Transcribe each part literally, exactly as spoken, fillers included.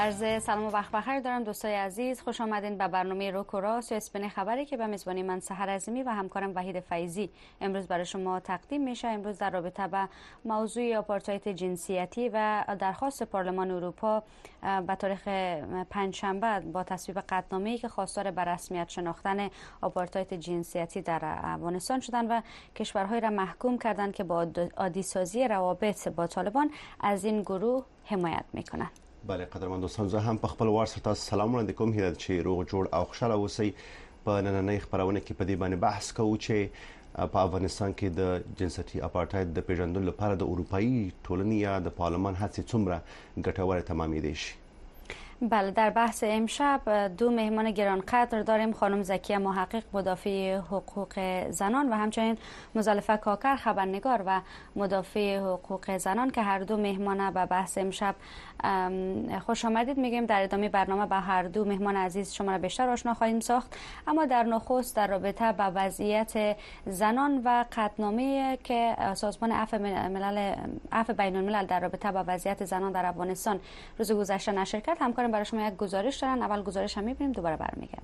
عرض سلام و وقت بخیر دارم دوستای عزیز، خوش آمدین به برنامه روک و راست یا اسپین خبری که به میزبانی من سحر عظیمی و همکارم وحید فیضی امروز برای شما تقدیم میشه. امروز در رابطه با موضوع آپارتاید جنسیتی و درخواست پارلمان اروپا به تاریخ پنجشنبه با تصویب قطعنامه‌ای که خواستار به رسمیت شناختن آپارتاید جنسیتی در افغانستان شدند و کشورهایی را محکوم کردند که با عادی‌سازی روابط با طالبان از این گروه حمایت میکنند. بله قدرمن دوستان، زه هم په خپل وار سره تاسو سلام وړاندې کوم. هیله چې روغ جوړ او خوشاله اوسئ. په نننۍ خبرونه کې په دې باندې بحث کوو چې په افغانستان کې د جنسیتي اپارټاید د پیژندلو لپاره د اروپایي ټولنې یا د پارلمان هڅې څومره ګټورې تمامېدای شي. بله، در بحث امشب دو مهمان گرانقدر داریم، خانم زکیه محقق مدافع حقوق زنان و همچنین مزلفه کاکر خبرنگار و مدافع حقوق زنان که هر دو مهمان به بحث امشب خوش آمدید میگیم. در ادامه برنامه با هر دو مهمان عزیز شما را بیشتر آشنا خواهیم ساخت، اما در نخست در رابطه با وضعیت زنان و قطعنامه‌ای که سازمان عفو ملل عفو بین الملل در رابطه با وضعیت زنان در افغانستان روز گذشته نشر کرد، همکارم برای شما یک گزارش دارن. اول گزارش هم می‌بینیم، دوباره برمیگردیم.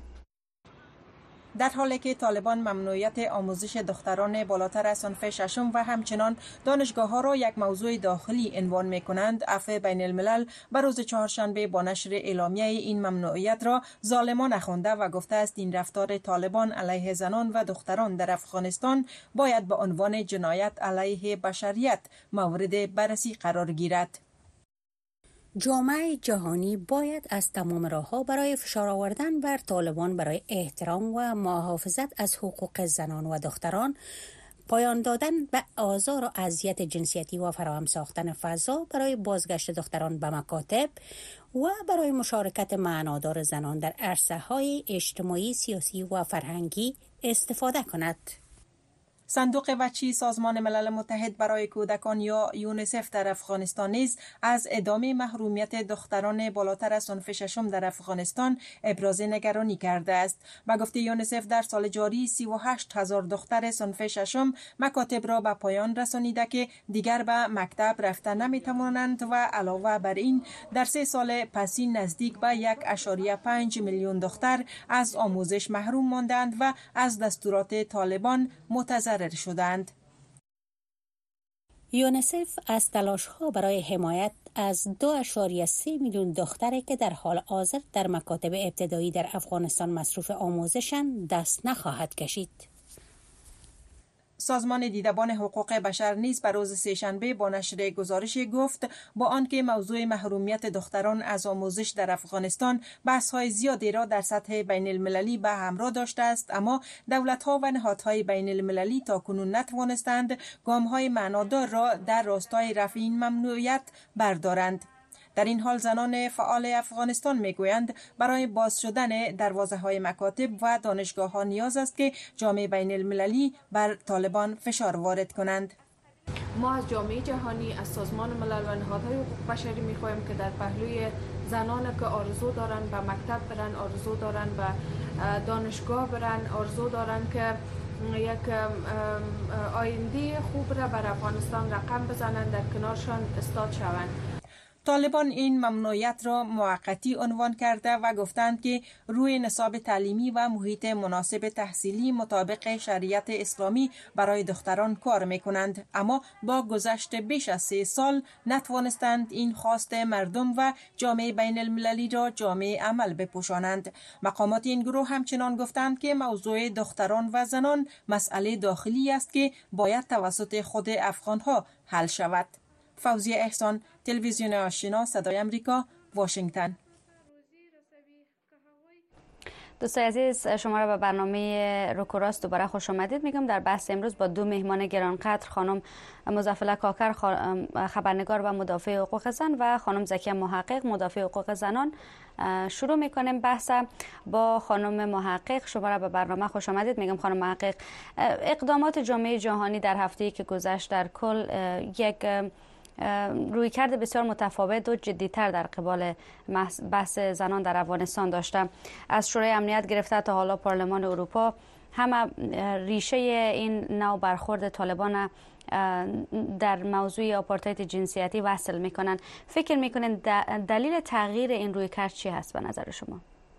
در حالی که طالبان ممنوعیت آموزش دختران بالاتر از صنف ششم و همچنان دانشگاه‌ها را یک موضوع داخلی عنوان می‌کنند، عفو بین الملل بر روز چهارشنبه با نشر اعلامیه این ممنوعیت را ظالمانه خوانده و گفته است این رفتار طالبان علیه زنان و دختران در افغانستان باید به عنوان جنایت علیه بشریت مورد بررسی قرار گیرد. جامعه جهانی باید از تمام راه‌ها برای فشار آوردن بر طالبان برای احترام و محافظت از حقوق زنان و دختران، پایان دادن به آزار و اذیت جنسیتی و فراهم ساختن فضا برای بازگشت دختران به مکاتب و برای مشارکت معنادار زنان در عرصه‌های اجتماعی، سیاسی و فرهنگی استفاده کند. صندوق بچی سازمان ملل متحد برای کودکان یا یونیسف در افغانستان نیز از ادامه محرومیت دختران بالاتر از صنف ششم در افغانستان ابراز نگرانی کرده است. به گفته یونیسف در سال جاری سی و هشت هزار دختر صنف ششم مکاتب را به پایان رسانیده که دیگر به مکتب رفتن نمی‌توانند و علاوه بر این در سه سال پسی نزدیک به یک اشاریه پنج میلیون دختر از آموزش محروم ماندند و از دستورات طالبان متضرر شدند. یونیسف از تلاش‌ها برای حمایت از دو اشاریه سه میلیون دختری که در حال حاضر در مکاتب ابتدایی در افغانستان مصروف آموزشند دست نخواهد کشید. سازمان دیدبان حقوق بشر نیز بر روز سه‌شنبه با نشر گزارشی گفت با آنکه موضوع محرومیت دختران از آموزش در افغانستان بحث‌های زیادی را در سطح بین المللی به همراه داشته است، اما دولت‌ها و نهادهای بین المللی تاکنون نتوانستند گام‌های معنادار را در راستای رفع این ممنوعیت بردارند. در این حال زنان فعال افغانستان میگویند برای باز شدن دروازه‌های مکاتب و دانشگاه‌ها نیاز است که جامعه بین المللی بر طالبان فشار وارد کنند. ما از جامعه جهانی، از سازمان ملل و نهادهای حقوق بشری می‌خواهیم که در پهلوی زنان که آرزو دارن به مکتب برن، آرزو دارن به دانشگاه برن، آرزو دارن که یک آینده خوب را بر افغانستان رقم بزنند، در کنارشان استاد شوند. طالبان این ممنوعیت را موقتی عنوان کرده و گفتند که روی نصاب تعلیمی و محیط مناسب تحصیلی مطابق شریعت اسلامی برای دختران کار میکنند، اما با گذشت بیش از سه سال نتوانستند این خواست مردم و جامعه بین المللی را جامعه عمل بپوشانند. مقامات این گروه همچنان گفتند که موضوع دختران و زنان مسئله داخلی است که باید توسط خود افغانها حل شود. فوزیه احسان، تلویزیون آشنا، صدای امریکا، واشنگتن. دوستای عزیز، شما را به برنامه روک و راست دوباره خوش آمدید میگم. در بحث امروز با دو مهمان گرانقدر، خانم مزلفه کاکر خبرنگار و مدافع حقوق زن و خانم زکیه محقق مدافع حقوق زنان شروع میکنیم. بحث با خانم محقق. شما را به برنامه خوش آمدید میگم. خانم محقق، اقدامات جامعه جهانی در هفته‌ای که گذشت در کل یک رویکرد بسیار متفاوت و جدی‌تر در قبال بحث زنان در افغانستان داشته. از شورای امنیت گرفته تا حالا پارلمان اروپا همه ریشه این نوع برخورد طالبان در موضوع آپارتاید جنسیتی وصل میکنن. فکر میکنین دلیل تغییر این رویکرد چی هست به نظر شما؟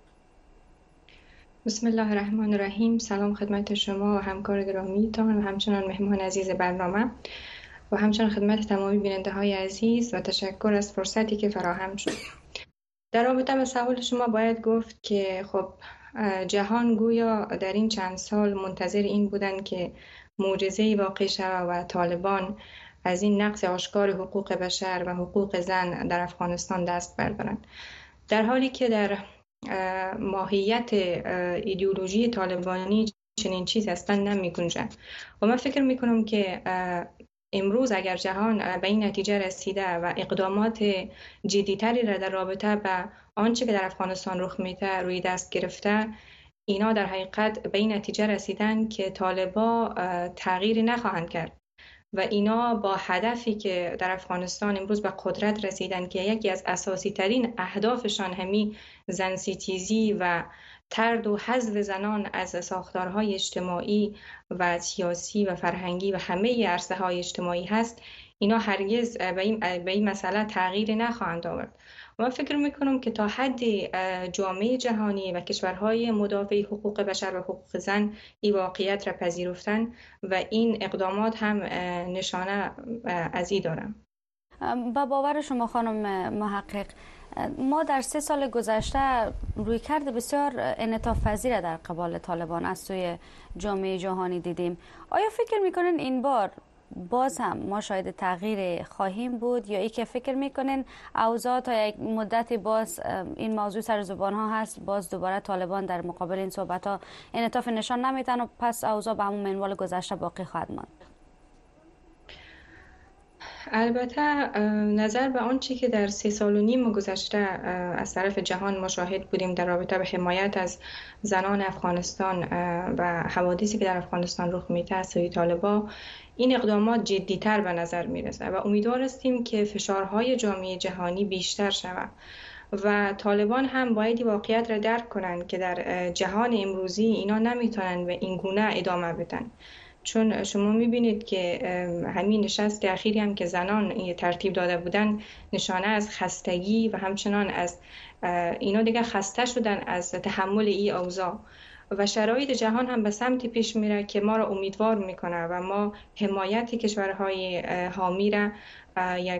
بسم الله الرحمن الرحیم. سلام خدمت شما و همکار گرامیتان و همچنان مهمان عزیز برنامه و همچنان خدمت تمامی بیننده های عزیز و تشکر از فرصتی که فراهم شد. در رابطه با سوال شما باید گفت که خب جهان گویا در این چند سال منتظر این بودن که معجزه‌ای واقع شود و طالبان از این نقض آشکار حقوق بشر و حقوق زن در افغانستان دست بردارند، در حالی که در ماهیت ایدئولوژی طالبانی چنین چیز اصلا نمی گنجد. و من فکر می کنم که امروز اگر جهان به این نتیجه رسیده و اقدامات جدیتری را در رابطه به آنچه که در افغانستان رخ میده روی دست گرفته، اینا در حقیقت به این نتیجه رسیدن که طالبا تغییری نخواهند کرد و اینا با هدفی که در افغانستان امروز به قدرت رسیدن که یکی از اساسی ترین اهدافشان همی زنسیتیزی و طرد و حذف زنان از ساختارهای اجتماعی و سیاسی و فرهنگی و همه عرصه های اجتماعی هست، اینا هرگز به این, به این مسئله تغییر نخواهند آورد. و من فکر میکنم که تا حد جامعه جهانی و کشورهای مدافع حقوق بشر و حقوق زن این واقعیت را پذیرفتن و این اقدامات هم نشانه از این دارم. با باور شما خانم محقق، ما در سه سال گذشته رویکرد بسیار انعطاف پذیر در قبال طالبان از سوی جامعه جهانی دیدیم. آیا فکر میکنین این بار باز هم ما شاید تغییر خواهیم بود، یا ای که فکر میکنین اوضاع تا یک مدت باز این موضوع سر زبان ها هست، باز دوباره طالبان در مقابل این صحبت ها انعطاف نشان نمیدن و پس اوضاع به همون منوال گذشته باقی خواهد ماند؟ البته نظر به آنچه که در سه سال و نیم گذشته از طرف جهان مشاهد بودیم در رابطه به حمایت از زنان افغانستان و حوادثی که در افغانستان رخ میده از سوی طالبان، این اقدامات جدی‌تر به نظر میرسه و امیدوار هستیم که فشارهای جامعه جهانی بیشتر شود و طالبان هم باید واقعیت را درک کنند که در جهان امروزی اینا نمیتونن به این گونه ادامه بدن. چون شما میبینید که همین نشست اخیری هم که زنان ترتیب داده بودن نشانه از خستگی و همچنان از اینا دیگه خسته شدن از تحمل این اوضاع و شرایط جهان هم به سمت پیش میره که ما را امیدوار میکنه و ما حمایت کشورهای حامی را یک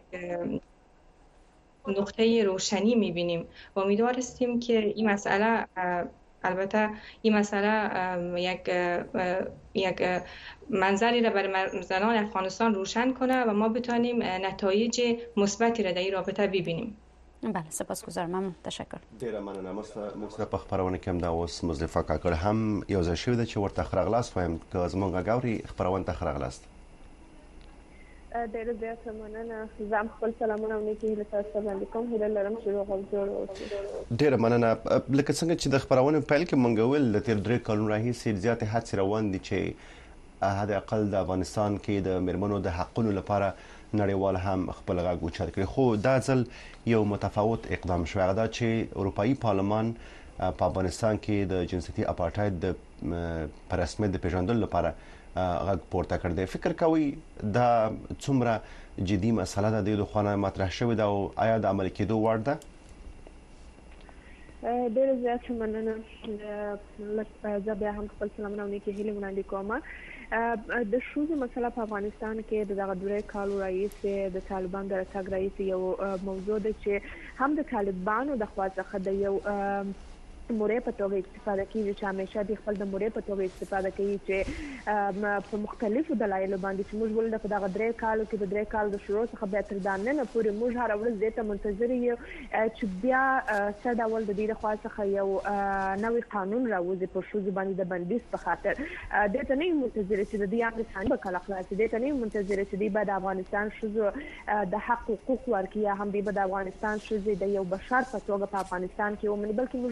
نقطه روشنی میبینیم و امیدوار هستیم که این مسئله البته این مسئله یک یک منظری را برای زنان افغانستان روشن کنه و ما بتونیم نتایج مثبتی را در این رابطه ببینیم. بله، سپاسگزارم. ممنون. تشکر. ډیره مننه. موږ په خبرونه کې هم دا اوس مزدفع کاکړ هم یو ځای شوی دی چې ورته ښه راغلاست وایم که زموږ غاوري خبرونه ته ښه راغلاست. ډیره زیاته مننه. زم خپل سلامونه او نیکي هیله تاسو ته وړاندې کوم. هیله لرم چې روغ او جوړ اوسئ. ډیره مننه. لکه څنګه چې د خبرونه پیل کې مونږ ویل د تیر درې کلونو راهیسې زیاتې هڅې روان دي چې حد اقل د افغانستان کې د میرمنو د حقونو لپاره نړیوال هم خپل غږ اوچت کړي، خو دا ځل یو متفاوت اقدام شوی هغه دا چې اروپאי پارلمان په افغانستان کې د جنسیتي اپارټاید د پر رسمیت د پیژندلو لپاره غږ پورته کړ دی. فکر کوي دا څومره جدي مسله ده د خونه مطرح شوې ده او آیا د عمل کېدو وړ ده؟ ډېر زیات مننه. زه بیا هم خپل سلامونه او نیکې هیلې وړاندې کوم. د ښځو مسله په افغانستان کې د دغه درې کالو راهیسې د طالبانو د راتګ راهیسې یو موضوع ده چې هم د طالبانو د خوا څخه د یو مورې په توګه استفاده کیږي چې همیشه د خپل د مورې په توګه استفاده کوي چې په مختلفو دلایلو باندې چې موږ ولې په دغه درې کالو کې د درې کالو د شروع څخه بیا تر دا ننه پورې موږ هره ورځ دې ته منتظر یو چې بیا څه ډول د دې لخوا څخه یو نوی قانون راوځي په ښځو باندې د بندیز په خاطر. دې ته نه یو منتظر چې د دې افغانستان به کله خلاص دې ته نه یو منتظر چې دې به د افغانستان ښځو د حق حقوق ورکړي یا هم دې به د افغانستان ښځې د یو بشر په توګه په افغانستان کې ومني، بلکې موږ دې ته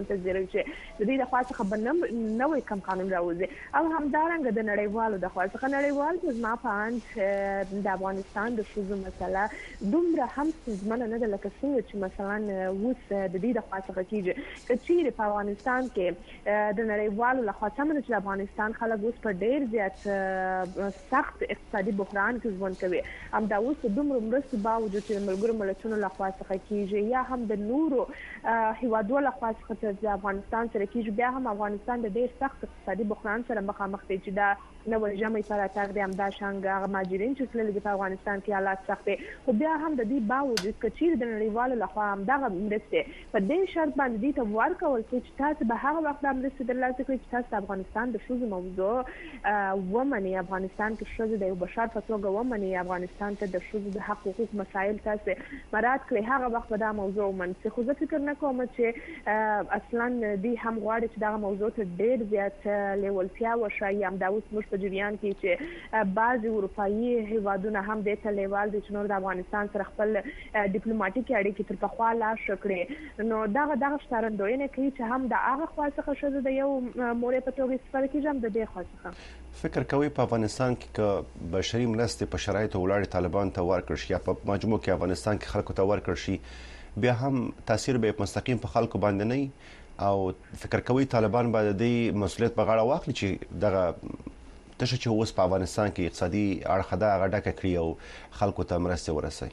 منتظر چې د دې د خاصه خبر نوې کم قانون راوځي او همدارنګه د نړیوالو د خاصه نړیوال چې ما په د افغانستان د شوزو مسله دومره هم ځمنه نه ده لکه څنګه چې مثلا اوس د دې د خاصه کیږي چې چیرې په افغانستان کې د نړیوالو لخوا څنګه چې افغانستان خلک اوس په ډېر زیات سخت اقتصادي بحران کې ژوند کوي هم دا اوس دومره مرستو باوجود چې ملګرو ملتونو لخوا څخه کیږي یا هم د نورو هیوادو لخوا څخه د افغانستان سره کیږي بیا هم افغانستان د ډېر سخت اقتصادي بحران سره مخامخ دی چې دا نو جامې پر اتاق د امدا شانګ ماجرین چې تللي په افغانستان کې حالات سخت دي خو بیا هم د دې باوجود چې د نړیوالو لخوا هم دا مرسته په دې شرط باندې ته ورکول چې تاسو به هغه وخت د مرسته درلاسه کوئ چې تاسو افغانستان د شوزو موضوع ومني افغانستان کې شوزو د بشر په توګه ومني افغانستان ته د شوزو د حق حقوق مسایل تاسو مراد کړئ هغه وخت به دا موضوع ومني خو زه فکر نه کوم چې اصلا دې هم غواړي چې دا موضوع ته ډېر زیات لیولتیا وشي هم دا اوس موږ په جریان کې چې بعض اروپایي هیوادونه هم د تلیوال د چنور د افغانستان سره خپل ډیپلوماټیک اړیکې تر پخوا لا شکړي نو دا دا ښکارندوینه کوي چې هم د هغه خاصه شوه د یو مورې په توګه استفاده کیږي هم د دې خاصه فکر کوي په افغانستان کې ک بشري مرستې په شرایطو ولاړ طالبان ته ورکړ شي یا په مجموع کې افغانستان کې خلکو ته ورکړ شي بیا هم تاثیر به مستقیم په خلکو باندې نه او فکر کوي طالبان باندې د مسؤلیت په غاړه واخلي چې دغه تشه چې اوس په افغانستان کې اقتصادي اړخ دا غډه کړی او خلکو ته مرسته ورسوي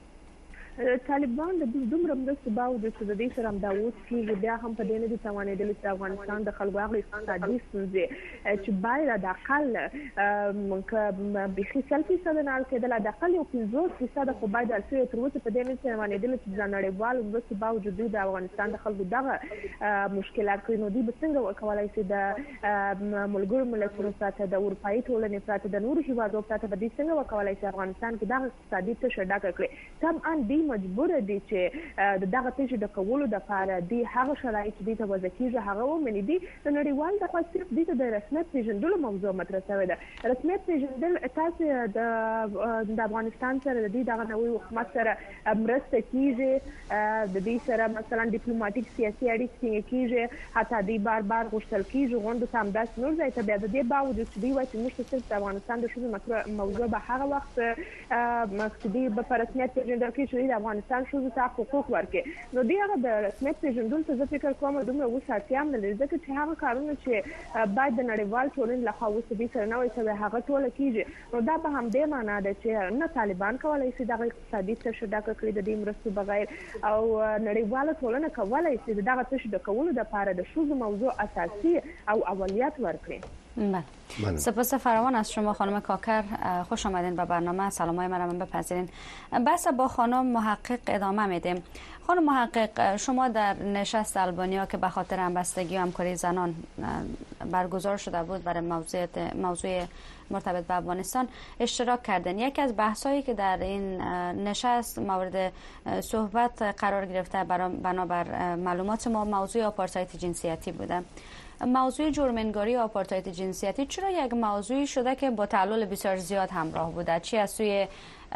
طالبان د دومره مرستو باوجود چې د دې سره هم دا اوس کېږي بیا هم په دې نه دي توانېدلي چې افغانستان د خلکو هغه اقتصادي ستونزې چې باید د اقل که بیخي سل فیصده نه حل کېدل د اقل یو پنځوس فیصده خو باید حل شوی تر اوسه په دې نه دي توانېدلي چې د نړیوالو مرستو باوجود دوی د افغانستان د خلکو دغه مشکلات کوي نو دوی به څنګه وکولای شي د ملګرو ملتونو پرته د اروپایي ټولنې پرته د نورو هیوادو پرته به دوی څنګه وکولای شي افغانستان کې دغه اقتصادي تشه ډکه کړي طبعا دوی مجبور دي چې دغه تیجه د کولو د لپاره دی هغه شرایط دي ته وځکیږي هغه ومني دي د نړیوال د خاصیت دي ته د رسمیت پیژندلو موضوع مطرح شوی ده رسمیت پیژندل تاسو د د افغانستان سره د دې دغه نوې حکومت سره مرسته کیږي د دې سره مثلا ډیپلوماټیک سیاسي اړیکې کیږي حتی دی بار بار غوښتل کیږي غونډه سم داس نور ځای ته بیا د دې باوجود چې دی وایي چې موږ صرف د افغانستان د شوزو موضوع به هغه وخت مقصدی په رسمیت پیژندل کیږي افغانستان شوزو ته حقوق ورکړي نو دی هغه د رسمیت پیژندل ته زه فکر کوم دومره اوس اړتیا هم نه لري ځکه چې هغه کارونه چې باید د نړیوال ټولنې لخوا اوس دې سره نه وي چې هغه ټوله کیږي نو دا په همدې معنا ده چې نه طالبان کولی شي دغه اقتصادي تشه ډکه کړي د دې مرستو بغیر او نړیواله ټولنه کولی شي دغه تشه ډکولو دپاره د شوزو موضوع اساسي او اولویت ورکړي بله سپاس فراوان از شما خانم کاکر خوش آمدین به برنامه سلامای من من بپذیرین بحث با خانم محقق ادامه میدیم خانم محقق شما در نشست آلبانیا که به خاطر همبستگی و همکاری زنان برگزار شده بود برای موضوع موضوع مرتبط به افغانستان اشتراک کردن یکی از بحثایی که در این نشست مورد صحبت قرار گرفته بنابر معلومات ما موضوع آپارتاید جنسیتی بوده موضوع جرم‌انگاری و آپارتاید جنسیتی چرا یک موضوعی شده که با تعلل بسیار زیاد همراه بوده چی از سوی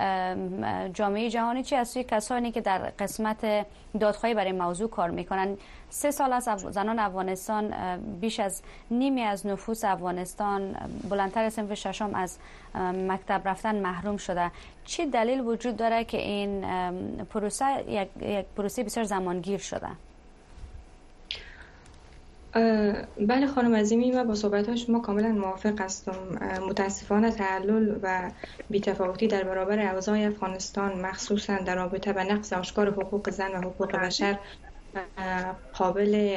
جامعه جهانی چی از سوی کسانی که در قسمت دادخواهی برای موضوع کار میکنن سه سال از زنان افغانستان بیش از نیمی از نفوس افغانستان بلندتر از صنف ششم از مکتب رفتن محروم شده چی دلیل وجود داره که این پروسه یک, یک پروسه بسیار زمانگیر شده؟ بله خانم عظیمی من با صحبت‌های شما کاملا موافق هستم متاسفانه تعلل و بی‌تفاوتی در برابر اوضاع افغانستان مخصوصا در رابطه با نقض آشکار حقوق زن و حقوق بشر قابل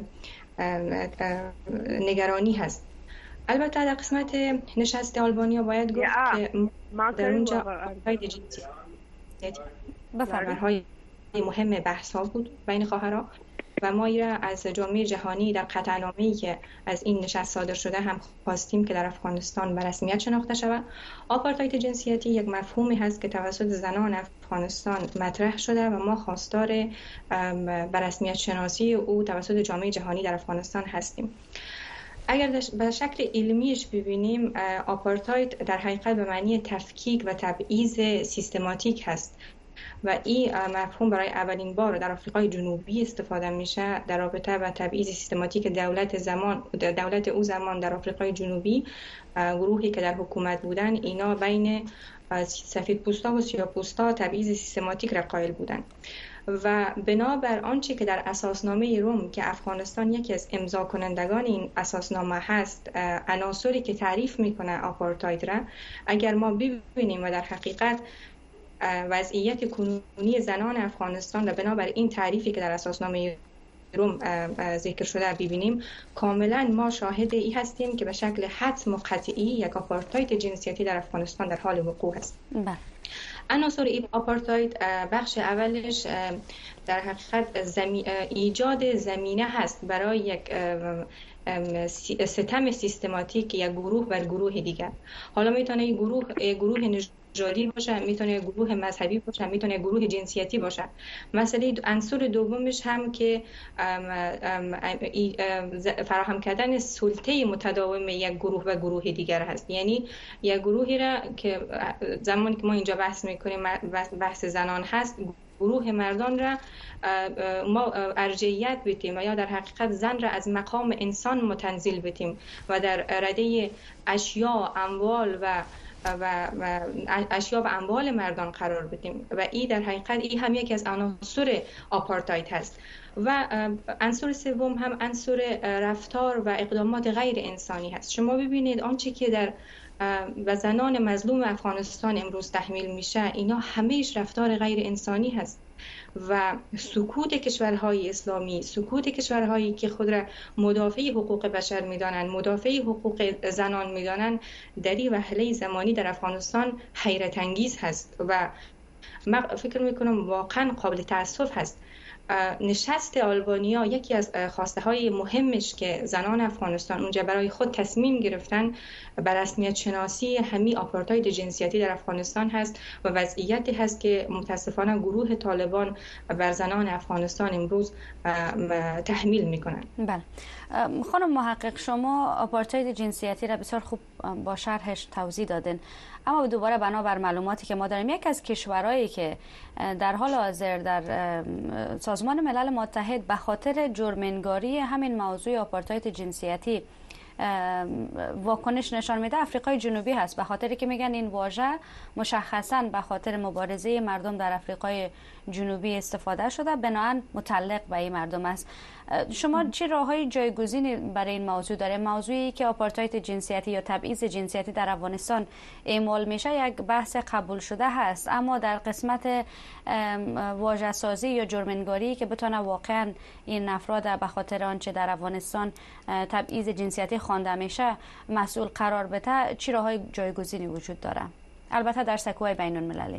نگرانی هست البته در قسمت نشست آلبانیا باید گفت که در اونجا آپارتاید جنسیتی بفرمایید مهم بحث ها بود بین خواهرها و ما را از جامعه جهانی در قطعنامه‌ای که از این نشست صادر شده هم خواستیم که در افغانستان به رسمیت شناخته شود. آپارتاید جنسیتی یک مفهومی هست که توسط زنان افغانستان مطرح شده و ما خواستار به رسمیت شناسی او توسط جامعه جهانی در افغانستان هستیم. اگر به شکل علمیش ببینیم آپارتاید در حقیقت به معنی تفکیک و تبعیض سیستماتیک هست و این مفهوم برای اولین بار در آفریقای جنوبی استفاده میشه در رابطه با تبعیض سیستماتیک دولت زمان دولت او زمان در آفریقای جنوبی. گروهی که در حکومت بودن اینا بین سفید پوستا و سیاه پوستا تبعیض سیستماتیک را قائل بودند و بنابر آنچه که در اساسنامه روم که افغانستان یکی از امضا کنندگان این اساسنامه هست، عناصری که تعریف میکنه آپارتاید را اگر ما ببینیم و در حقیقت وضعیت کنونی زنان افغانستان و بنابر این تعریفی که در اساسنامه روم ذکر شده ببینیم، کاملا ما شاهد ای هستیم که به شکل حتم و قطعی یک آپارتاید جنسیتی در افغانستان در حال وقوع است. بله. عناصر این آپارتاید بخش اولش در حقیقت زمی... ایجاد زمینه هست برای یک ستم سیستماتیک یک گروه بر گروه دیگر. حالا میتونه یک گروه یک گروه نژادی باشه، میتونه گروه مذهبی باشه، میتونه گروه جنسیتی باشه. مسئله عنصر دومش هم که فراهم کردن سلطه متداوم یک گروه و گروه دیگر هست. یعنی یک گروهی را که زمانی که ما اینجا بحث میکنیم بحث زنان هست، گروه مردان را ما ارجحیت بدیم و یا در حقیقت زن را از مقام انسان متنزل بدیم و در رده اشیا، اموال و و اشیا و اموال مردان قرار بدیم و این در حقیقت این هم یکی از عناصر آپارتاید هست. و عنصر سوم هم عنصر رفتار و اقدامات غیر انسانی هست. شما ببینید آنچه که در و زنان مظلوم افغانستان امروز تحمیل میشه، اینا همهش رفتار غیر انسانی هست و سکوت کشورهای اسلامی، سکوت کشورهایی که خود را مدافع حقوق بشر میدانند، مدافع حقوق زنان میدانند، در این وهله زمانی در افغانستان حیرت انگیز هست و من فکر میکنم واقعا قابل تأسف هست. نشست آلبانیا یکی از خواسته های مهمش که زنان افغانستان اونجا برای خود تصمیم گرفتن بر رسمیت شناسی همین آپارتاید جنسیتی در افغانستان هست و وضعیتی هست که متاسفانه گروه طالبان بر زنان افغانستان امروز تحمیل میکنن. بله خانم محقق، شما آپارتاید جنسیتی را بسیار خوب با شرحش توضیح دادین، اما دوباره بنابر معلوماتی که ما داریم یک از کشورهایی که در حال حاضر در سازمان ملل متحد به خاطر جرم‌انگاری همین موضوع آپارتاید جنسیتی واکنش نشان میده افریقای جنوبی هست، به خاطری که میگن این واژه مشخصاً به خاطر مبارزه مردم در افریقای جنوبی استفاده شده، بنابراین متعلق به این مردم است. شما چه راههای جایگزینی برای این موضوع داره؟ موضوعی که آپارتاید جنسیتی یا تبعیض جنسیتی در افغانستان اعمال میشه یک بحث قبول شده هست، اما در قسمت واژه سازی یا جرم‌انگاری که بتونه واقعا این افراد به خاطر آنچه در افغانستان تبعیض جنسیتی خوانده میشه مسئول قرار بده، چه راههای جایگزینی وجود داره؟ البته در سکوی بین المللی.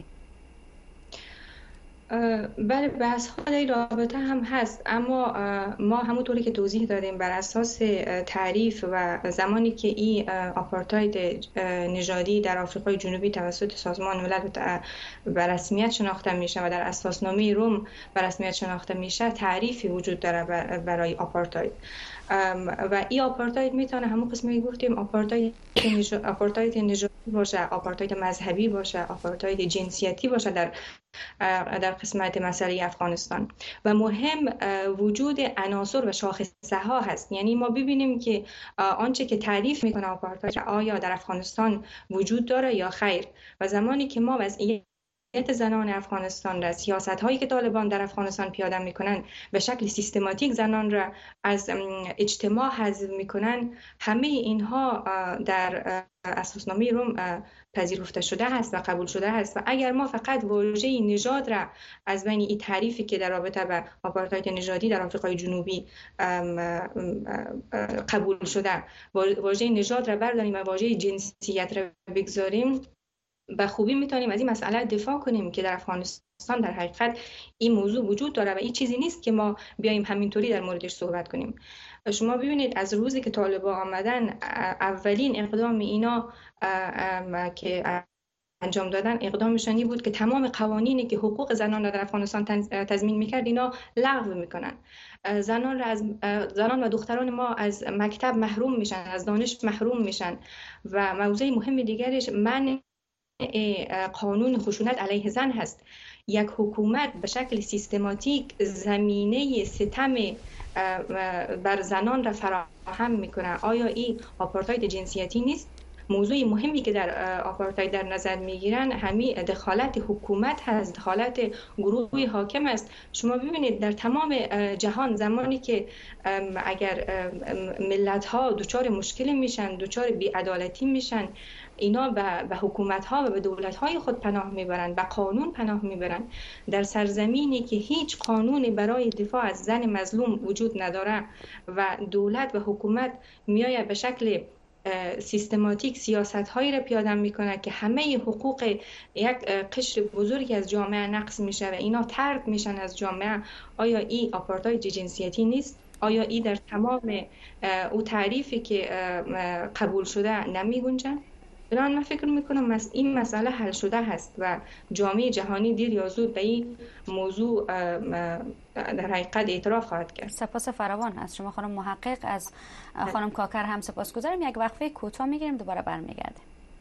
بله بحث ها در این رابطه هم هست، اما ما همونطوری که توضیح دادیم بر اساس تعریف و زمانی که این آپارتاید نژادی در آفریقای جنوبی توسط سازمان ملل به رسمیت شناخته میشه و در اساسنامه روم به رسمیت شناخته میشه، تعریفی وجود داره برای آپارتاید و این آپارتاید میتونه همون قسمی گفتیم آپارتاید آپارتاید نژادی باشه، آپارتاید مذهبی باشه، آپارتاید جنسیتی باشه در در قسمت مسئله افغانستان. و مهم وجود عناصر و شاخصه ها هست. یعنی ما ببینیم که آنچه که تعریف میکنه آپارتاید آیا در افغانستان وجود داره یا خیر، و زمانی که ما وضعیت زنان افغانستان را، سیاست هایی که طالبان در افغانستان پیاده میکنن به شکل سیستماتیک زنان را از اجتماع حذف میکنن، همه اینها در اساسنامه روم پذیرفته شده هست و قبول شده هست. و اگر ما فقط واژه نژاد را از بین این تعریفی که در رابطه با آپارتاید نژادی در آفریقای جنوبی قبول شده، واژه نژاد را برداریم و واژه جنسیت را بگذاریم، به خوبی میتونیم از این مسئله دفاع کنیم که در افغانستان در حقیقت این موضوع وجود داره و این چیزی نیست که ما بیایم همینطوری در موردش صحبت کنیم. شما ببینید از روزی که طالبان آمدن، اولین اقدام اینا که انجام دادن اقدامشانی بود که تمام قوانینی که حقوق زنان را در افغانستان تضمین میکرد اینا لغو میکنن. زنان را از زنان و دختران ما از مکتب محروم میشن، از دانش محروم میشن. و موضوع مهم دیگرش منع قانون خشونت علیه زن هست. یک حکومت به شکل سیستماتیک زمینه ستم بر زنان را فراهم میکنه، آیا این آپارتاید جنسیتی نیست؟ موضوع مهمی که در آپارتاید در نظر میگیرن همین دخالت حکومت هست، دخالت گروه حاکم است. شما ببینید در تمام جهان زمانی که اگر ملت ها دچار مشکل میشن، دچار بی‌عدالتی میشن، اینا به حکومت ها و به دولت های خود پناه میبرن، به قانون پناه میبرن. در سرزمینی که هیچ قانونی برای دفاع از زن مظلوم وجود نداره و دولت و حکومت میآید به شکل سیستماتیک سیاست هایی را پیاده میکنه که همه حقوق یک قشر بزرگی از جامعه نقض میشه و اینا طرد میشن از جامعه، آیا این آپارتاید جنسیتی نیست؟ آیا این در تمام او تعریفی که قبول شده نمی گنجن؟ بنابراین من فکر میکنم این مسئله حل شده هست و جامعه جهانی دیر یا زود به این موضوع در حقیقت اعتراف خواهد کرد. سپاس فراوان از شما خانم محقق. از خانم کاکر هم سپاسگزاریم. یک وقفه کوتاه میگیریم، دوباره برمیگردیم.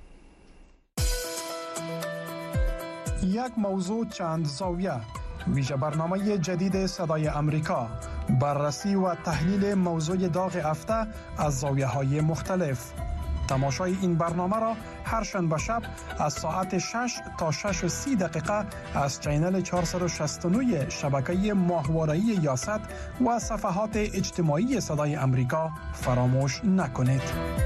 یک موضوع چند زاویه، ویژه برنامه جدید صدای امریکا، بررسی و تحلیل موضوع داغ هفته از زاویه های مختلف. تماشای این برنامه را هر شنبه شب از ساعت شش تا شش و سی دقیقه از چینل چهارصد و شصت و نه شبکه ماهواره‌ای یاست و صفحات اجتماعی صدای امریکا فراموش نکنید.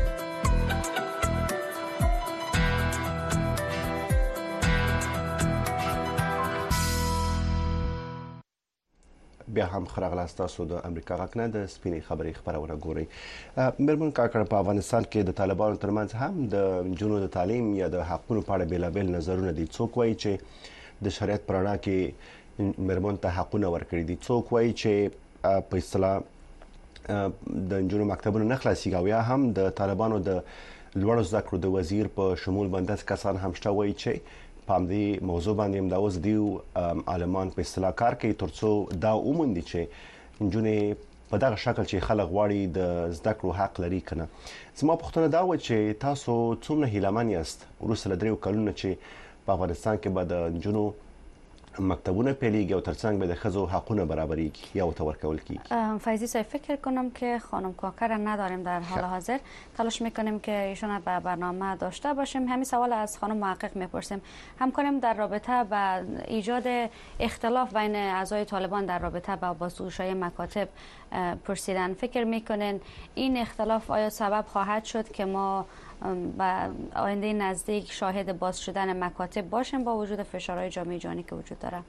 بیا هم خراغلاست تاسو د امریکا غږ نه د سپینې خبرې خبرونه ګورئ. مېرمن کاکړ، په افغانستان کې د طالبانو ترمنځ هم د نجونو د تعلیم یا د حقونو په اړه بېلابېل نظرونه دي. څوک وایي چې د شریعت په رڼا کې مېرمن ته حقونه ورکړي دي، څوک وایي چې په اصطلاح د نجونو مکتبونه نه خلاصېږي، او یا هم د طالبانو د لوړو زده کړو د وزیر په شمول باندې کسان هم شته وایي چې په دې موضوع باندې هم دا اوس دیو عالمان په اصطلاح کار کوي ترڅو دا وموندي چې نجونې په دغه شکل چې خلک غواړي د زده کړو حق لري که نه. زما پوښتنه دا وه چې تاسو څومره هیلهمن یاست وروسته له دریو کلونو چې په افغانستان کې به د نجونو مکتبونه پیلیږي او ترڅنګ به د ښځو حقونه برابریږي یا ورته ورکول کیږي؟ فیضی صاحب، فکر کنم که خانم کاکر نداریم در حال حاضر. تلاش میکنیم که ایشون به برنامه داشته باشیم. همین سوال از خانم محقق میپرسیم. همکاریم در رابطه با ایجاد اختلاف بین اعضای طالبان در رابطه با بازگشایی مکاتب پرسیدن. فکر میکنین این اختلاف آیا سبب خواهد شد که ما و آینده نزدیک شاهد باز شدن مکاتب باشیم با وجود فشارهای جامعه جهانی که وجود داره؟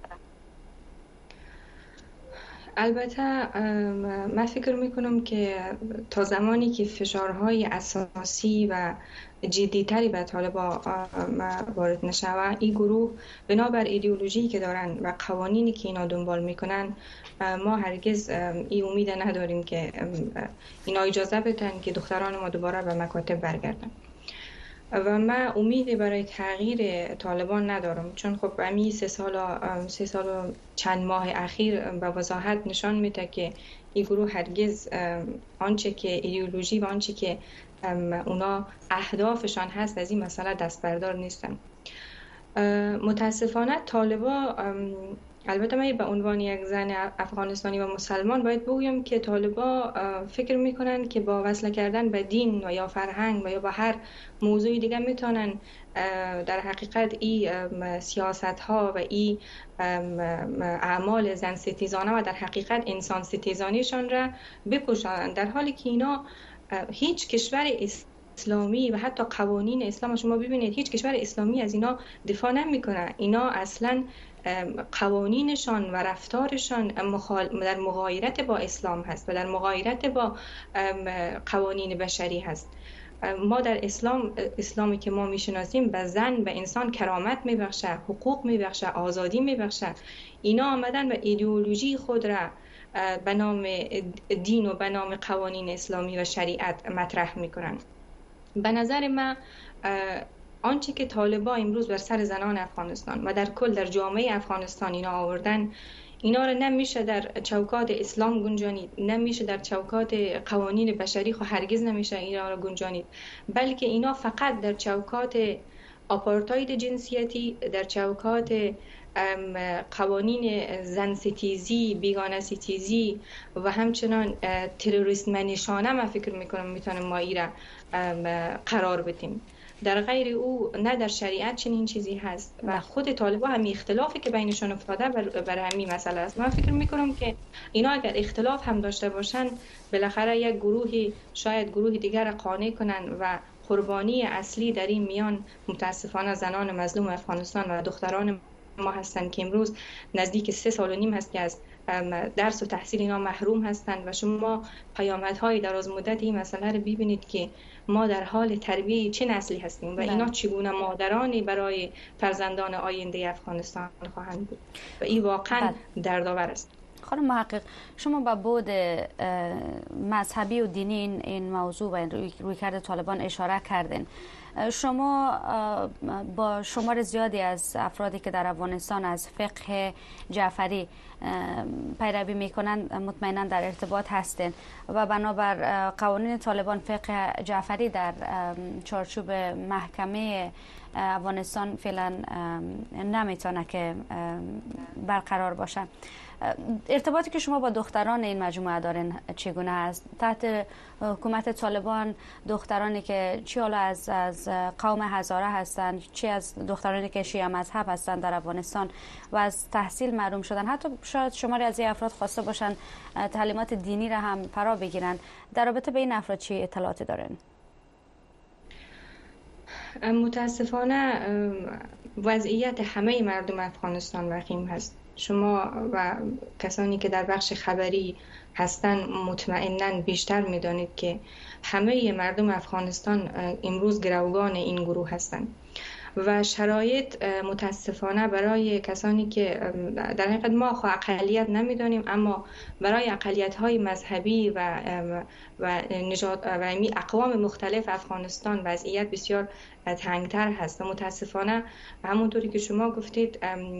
البته من فکر میکنم که تا زمانی که فشارهای اساسی و جدیتری به طالبان وارد نشود، این گروه بنابر ایدئولوژی که دارن و قوانینی که اینا دنبال میکنن، ما هرگز این امید نداریم که اینا اجازه بدن که دختران ما دوباره به مکاتب برگردن. و من امیدی برای تغییر طالبان ندارم، چون خب همین سه سال سه سال و چند ماه اخیر به وضاحت نشان میده که این گروه هرگز آنچه که ایدئولوژی و آنچه که اونا اهدافشان هست از این مسئله دست بردار نیستن. متاسفانه طالبان، البته من به عنوان یک زن افغانستانی و مسلمان باید بگویم که طالبان فکر میکنن که با وصل کردن به دین و یا فرهنگ و یا با هر موضوعی دیگه میتونن در حقیقت این سیاست ها و این اعمال زن ستیزانه و در حقیقت انسان ستیزانیشان را بپوشانند، در حالی که اینا هیچ کشور اسلامی و حتی قوانین اسلام، شما ببینید هیچ کشور اسلامی از اینا دفاع نمیکنه. اینا اصلا قوانینشان و رفتارشان در مغایرت با اسلام هست و در مغایرت با قوانین بشری هست. ما در اسلام، اسلامی که ما میشناسیم، به زن و انسان کرامت میبخشه، حقوق میبخشه، آزادی میبخشه. اینا آمدن و ایدئولوژی خود را به نام دین و به نام قوانین اسلامی و شریعت مطرح میکنن. به نظر من آنچه که طالبان امروز بر سر زنان افغانستان و در کل در جامعه افغانستان اینا آوردن، اینا را نمیشه در چوکات اسلام گنجانید، نمیشه در چوکات قوانین بشری، خو هرگز نمیشه اینا را گنجانید، بلکه اینا فقط در چوکات آپارتاید جنسیتی، در چوکات قوانین زن ستیزی، بیگانه ستیزی و همچنان تروریست منشانه ما فکر میکنم میتونیم ما ای را قرار بدیم. در غیر او نه در شریعت چنین چیزی هست و خود طالبان هم اختلافی که بینشون افتاده بر, بر همین مسئله است. من فکر میکنم که اینا اگر اختلاف هم داشته باشن بالاخره یک گروهی شاید گروه دیگر قانع کنن و قربانی اصلی در این میان متاسفانه زنان مظلوم افغانستان و دختران ما هستند که امروز نزدیک سه سال و نیم هست که از درس و تحصیل اینا محروم هستند و شما پیامدهای دراز مدت این مسئله رو ببینید که ما در حال تربیت چه نسلی هستیم و اینا چگونه مادرانی برای فرزندان آینده افغانستان خواهند بود و این واقعا دردآور است. خانم محقق، شما با بود مذهبی و دینی این, این موضوع و روی, روی کرده طالبان اشاره کردین. شما با شمار زیادی از افرادی که در افغانستان از فقه جعفری پیروی میکنند مطمئنا در ارتباط هستین و بنابر قوانین طالبان فقه جعفری در چارچوب محکمه افغانستان فعلا نمیتونه که برقرار باشه. ارتباطی که شما با دختران این مجموعه دارین چگونه است؟ تحت حکومت طالبان دخترانی که چی حالا از از قوم هزاره هستند، چی از دخترانی که شیعه مذهب هستند در افغانستان و از تحصیل محروم شدن، حتی شاید شماری از این افراد خواسته باشن تعلیمات دینی را هم فرا بگیرن، در رابطه به این افراد چی اطلاعاتی دارین؟ متاسفانه وضعیت همه مردم افغانستان وخیم هست. شما و کسانی که در بخش خبری هستند مطمئناً بیشتر می‌دانید که همه مردم افغانستان امروز گروگان این گروه هستند و شرایط متاسفانه برای کسانی که در حقیقت ما خو اقلیت نمی‌دانیم، اما برای اقلیت‌های مذهبی و و نژاد و اقوام مختلف افغانستان وضعیت بسیار تنگ‌تر هست و متاسفانه همونطوری که شما گفتید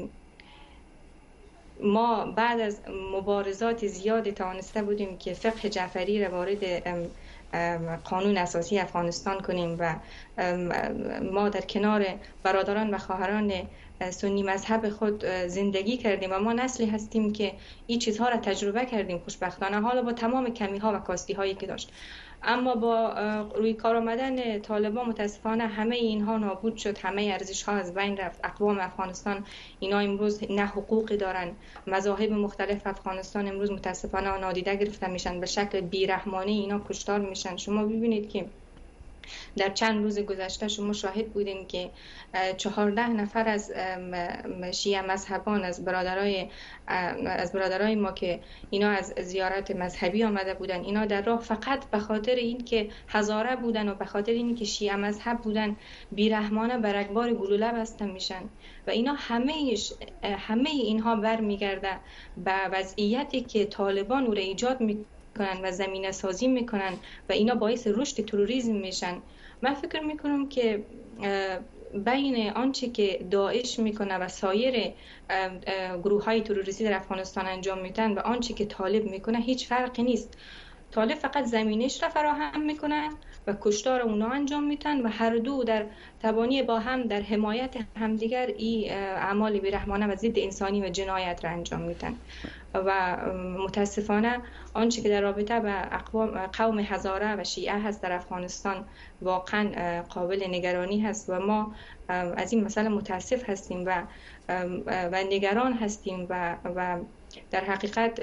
ما بعد از مبارزات زیادی توانسته بودیم که فقه جعفری را وارد قانون اساسی افغانستان کنیم و ما در کنار برادران و خواهران سنی مذهب خود زندگی کردیم و ما نسلی هستیم که این چیزها را تجربه کردیم خوشبختانه، حالا با تمام کمی ها و کاستی هایی که داشت. اما با روی کار آمدن طالبان متاسفانه همه اینها نابود شد، همه ارزش ها از بین رفت. اقوام افغانستان اینا امروز نه حقوقی دارن، مذاهب مختلف افغانستان امروز متاسفانه نادیده گرفته میشن، به شکل بیرحمانه اینا کشتار میشن. شما ببینید که در چند روز گذشته شما شاهد بودین که چهارده نفر از شیعه مذهبان از برادرای از برادرای ما که اینا از زیارت مذهبی آمده بودن، اینا در راه فقط به خاطر این که هزاره بودن و به خاطر این که شیعه مذهب بودن بیرحمانه بر رگبار گلوله بسته میشن و اینا همهش همه اینها برمیگرده به وضعیتی که طالبان رو ایجاد می کنن و زمینه سازی میکنن و اینا باعث رشد تروریسم میشن. من فکر میکنم که بین آنچه که داعش میکنه و سایر گروه های تروریستی در افغانستان انجام میدن و آنچه که طالب میکنه هیچ فرقی نیست. طالب فقط زمینش را فراهم میکنن و کشتار اونا انجام میدن و هر دو در تبانی با هم در حمایت همدیگر این اعمال بیرحمانه و ضد انسانی و جنایت را انجام میدن و متاسفانه آنچه که در رابطه به اقوام قوم هزاره و شیعه هست در افغانستان واقعا قابل نگرانی هست و ما از این مسئله متاسف هستیم و و نگران هستیم و و در حقیقت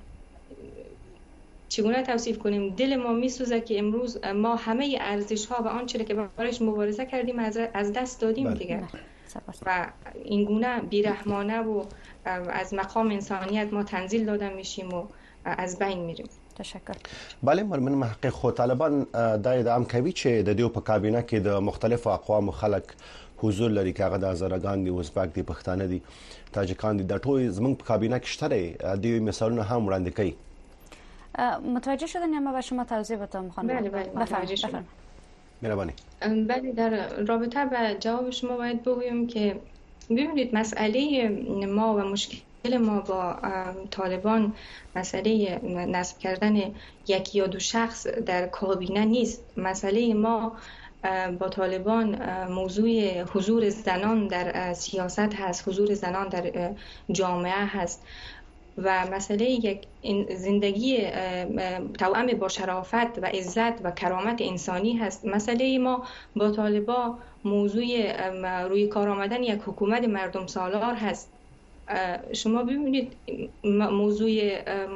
چگونه توصیف کنیم، دل ما میسوزه که امروز ما همه ارزش ها و آنچه که برایش مبارزه کردیم از دست دادیم دیگه و این گونه بیرحمانه و از مقام انسانیت ما تنزیل داده میشیم و از بین میریم. تشکر. بله من محقق خو طالبان دا ادعام کوي چې د دې په کابینه کې د مختلفو اقوام خلک حضور لري، که هغه د هزارهګان دي، ازبک دي، پښتانه دي، تاجکان دي، د ټول زمونږ په کابینه کې شته دی. د مثالونه هم وړاندې کوي. متوجه شدن یا ما به شما توضیح بدم خانم؟ بله بله متوجه شدم. مهربانی. بله در رابطه با جواب شما باید بگویم که ببینید مسئله ما و مشکل ما با طالبان مسئله نصب کردن یکی یا دو شخص در کابینه نیست. مسئله ما با طالبان موضوع حضور زنان در سیاست هست، حضور زنان در جامعه هست و مسئله یک زندگی توأم با شرافت و عزت و کرامت انسانی هست. مسئله ما با طالبان موضوع روی کار آمدن یک حکومت مردم سالار هست. شما ببینید موضوع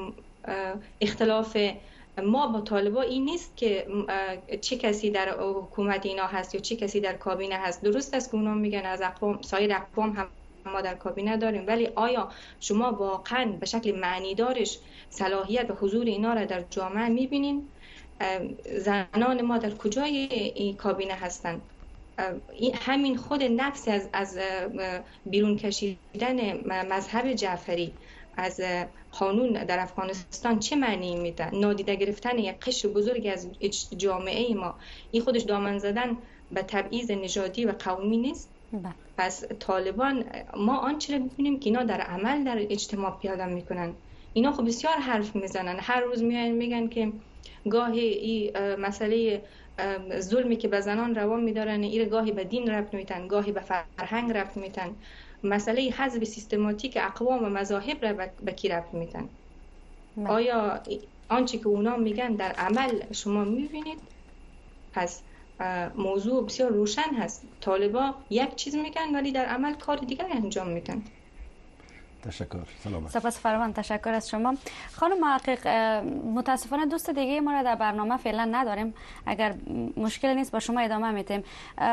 اختلاف ما با طالبان این نیست که چه کسی در حکومت اینا هست یا چه کسی در کابینه هست. درست است که اونا میگن از اقوام سایر اقوام هم ما در کابینه داریم، ولی آیا شما واقعا به شکل معنیدارش صلاحیت و حضور اینا را در جامعه میبینین؟ زنان ما در کجای این کابینه هستند؟ همین خود نفس از از بیرون کشیدن مذهب جعفری از قانون در افغانستان چه معنی میده؟ نادیده گرفتن یک قشر بزرگ از جامعه ما، این خودش دامن زدن به تبعیض نژادی و قومی نیست؟ پس طالبان ما آنچه را ببینیم که اینا در عمل در اجتماع پیاده میکنن. اینا خب بسیار حرف میزنن، هر روز میان میگن که گاهی این مسئله ظلمی که به زنان روا میدارن ایره گاهی به دین ربط میتن، گاهی به فرهنگ ربط میتن. مسئله حذف سیستماتیک اقوام و مذاهب را به کی ربط میتن؟ آیا آنچه که اونا میگن در عمل شما میبینید؟ پس موضوع بسیار روشن هست. طالبان یک چیز میگن ولی در عمل کار دیگر انجام میدن. تشکر. سلامت. سپاس فراوان. تشکر از شما خانم محقق. متاسفانه دوست دیگه ما را در برنامه فعلا نداریم، اگر مشکل نیست با شما ادامه میتیم.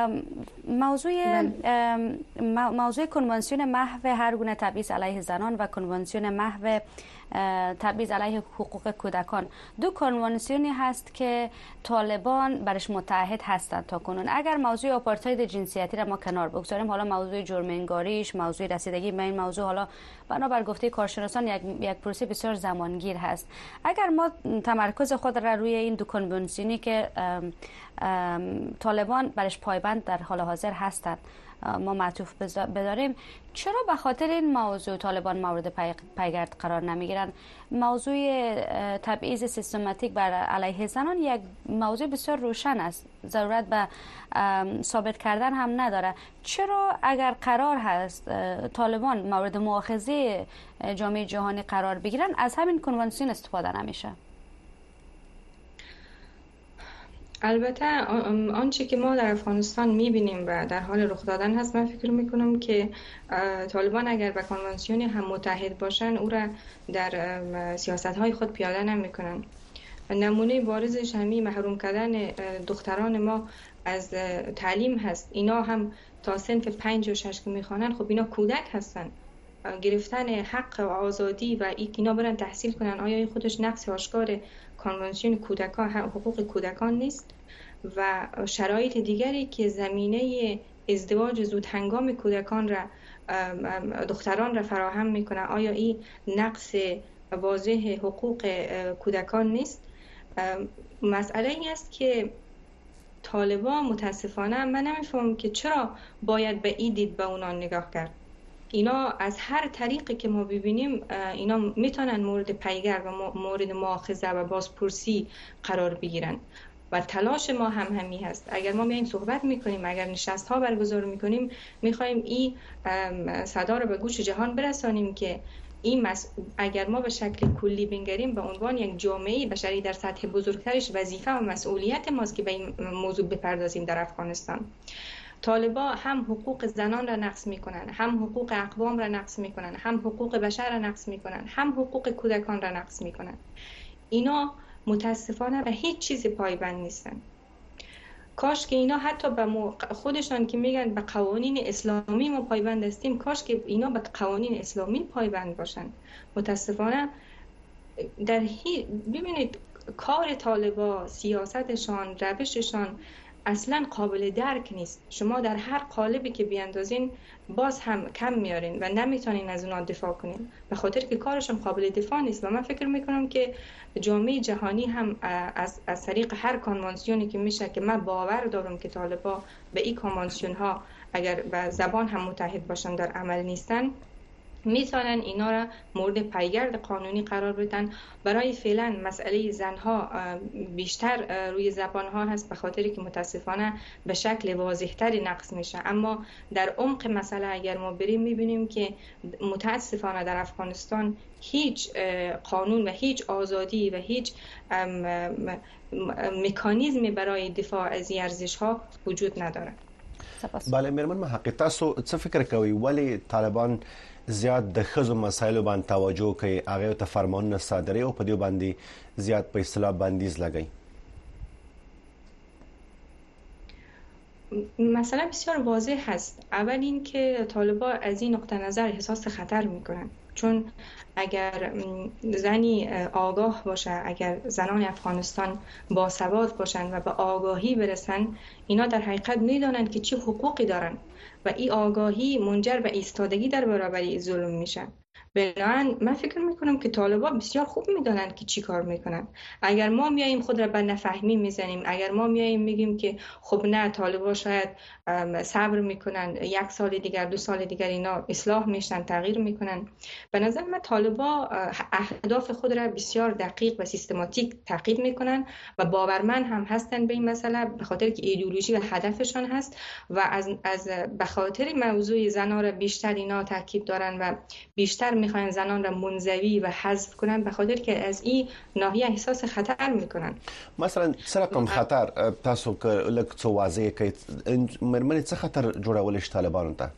موضوع موضوع کنوانسیون محو هر گونه تبعیض علیه زنان و کنوانسیون محو تبعیض علیه حقوق کودکان، دو کنوانسیونی هست که طالبان برش متحد هستند تا کنون. اگر موضوع آپارتاید جنسیتی را ما کنار بگذاریم، حالا موضوع جرم انگاریش، موضوع رسیدگی به این موضوع حالا بنابر گفته کارشناسان یک یک پروسه بسیار زمانگیر هست. اگر ما تمرکز خود را روی این دو کنوانسیونی که ام ام طالبان برش پایبند در حال حاضر هستند ما معطوف بداریم، چرا به خاطر این موضوع طالبان مورد پیگرد قرار نمیگیرن؟ موضوع تبعیض سیستماتیک بر علیه زنان یک موضوع بسیار روشن است، ضرورت به ثابت کردن هم نداره. چرا اگر قرار هست طالبان مورد مؤاخذه جامعه جهانی قرار بگیرن از همین کنوانسیون استفاده نمیشه؟ البته آنچه که ما در افغانستان میبینیم و در حال رخ دادن هست، من فکر میکنم که طالبان اگر به کنوانسیونی هم متحد باشن او را در سیاست های خود پیاده نمیکنن. نمونه بارزش همین محروم کردن دختران ما از تعلیم هست. اینا هم تا سنف پنج و شش که میخوانن، خب اینا کودک هستن. گرفتن حق و آزادی و اینا برن تحصیل کنن، آیا این خودش نقص آشکار کنوانسیون کودکان حقوق کودکان نیست؟ و شرایط دیگری که زمینه ازدواج زود هنگام کودکان را دختران را فراهم میکنه، آیا این نقص واضح حقوق کودکان نیست؟ مسئله این است که طالبان متاسفانه من نمیفهمم که چرا باید به این دید به اونا نگاه کرد. اینا از هر طریقی که ما ببینیم اینا میتونن مورد پیگرد و مورد مؤاخذه و بازپرسی قرار بگیرن و تلاش ما هم همی هست. اگر ما میایم صحبت میکنیم، اگر نشست ها برگزار میکنیم، میخوایم این صدا رو به گوش جهان برسانیم که این مس... اگر ما به شکل کلی بنگریم به عنوان یک جامعه بشری در سطح بزرگترش وظیفه و مسئولیت ماست که به این موضوع بپردازیم. در افغانستان طالبان هم حقوق زنان را نقض میکنن، هم حقوق اقوام را نقض میکنن، هم حقوق بشر را نقض میکنن، هم حقوق کودکان را نقض میکنن. اینا متاسفانه به هیچ چیز پایبند نیستن. کاش که اینا حتی به خودشان که میگن به قوانین اسلامی ما پایبند هستیم، کاش که اینا به قوانین اسلامی پایبند باشن. متاسفانه در هی... ببینید کار طالبان، سیاستشان، روششان اصلا قابل درک نیست. شما در هر قالبی که بیاندازین باز هم کم میارین و نمیتونین از اونا دفاع کنین، به خاطر که کارشون قابل دفاع نیست. و من فکر میکنم که جامعه جهانی هم از از طریق هر کنوانسیونی که میشه، که من باور دارم که طالبان به این کنوانسیون ها اگر به زبان هم متحد باشن در عمل نیستن، میتونن اینا را مورد پیگرد قانونی قرار بدن. برای فعلا مسئله زنها بیشتر روی زبانها هست به خاطری که متاسفانه به شکل واضحتری نقض میشه، اما در عمق مسئله اگر ما بریم میبینیم که متاسفانه در افغانستان هیچ قانون و هیچ آزادی و هیچ مکانیزمی برای دفاع از این ارزش‌ها وجود نداره. بله میرمن محقق، تاسو څه فکر کوي ولی طالبان زیات د ښځو مسایلو باندې توجه کوي، هغه ته فرمانونه صادروي او په دې باندې زیات په اصطلاح بندیز لګوي؟ مسئله بسیار واضح هست. اول این که طالبان از این نقطه نظر احساس خطر میکنن، چون اگر زنی آگاه باشه، اگر زنان افغانستان باسواد باشن و به آگاهی برسن، اینا در حقیقت میدونن که چه حقوقی دارن و این آگاهی منجر به ایستادگی در برابر ظلم میشه. بنابراین من فکر میکنم که طالبان بسیار خوب میدونن که چی کار میکنن. اگر ما میاییم خود را به نفهمی میزنیم، اگر ما میاییم میگیم که خب نه طالبان شاید صبر میکنن، یک سال دیگر دو سال دیگر اینا اصلاح میشن، تغییر میکنن، به نظر من طالبان اهداف خود را بسیار دقیق و سیستماتیک تعقیب میکنن و باورمند هم هستن به این مسئله، به خاطر که ایدئولوژی و هدفشان هست و از از به خاطر موضوع زنان را بیشتر اینا تاکید دارن و بیشتر میخوان زنان را منزوی و حذف کنن، به خاطر که از این ناحیه احساس خطر میکنن. مثلا څه رقم خطر تاسو که لکه څه واضح کړئ، مرمنې څه خطر جوړول شي طالبانو ته؟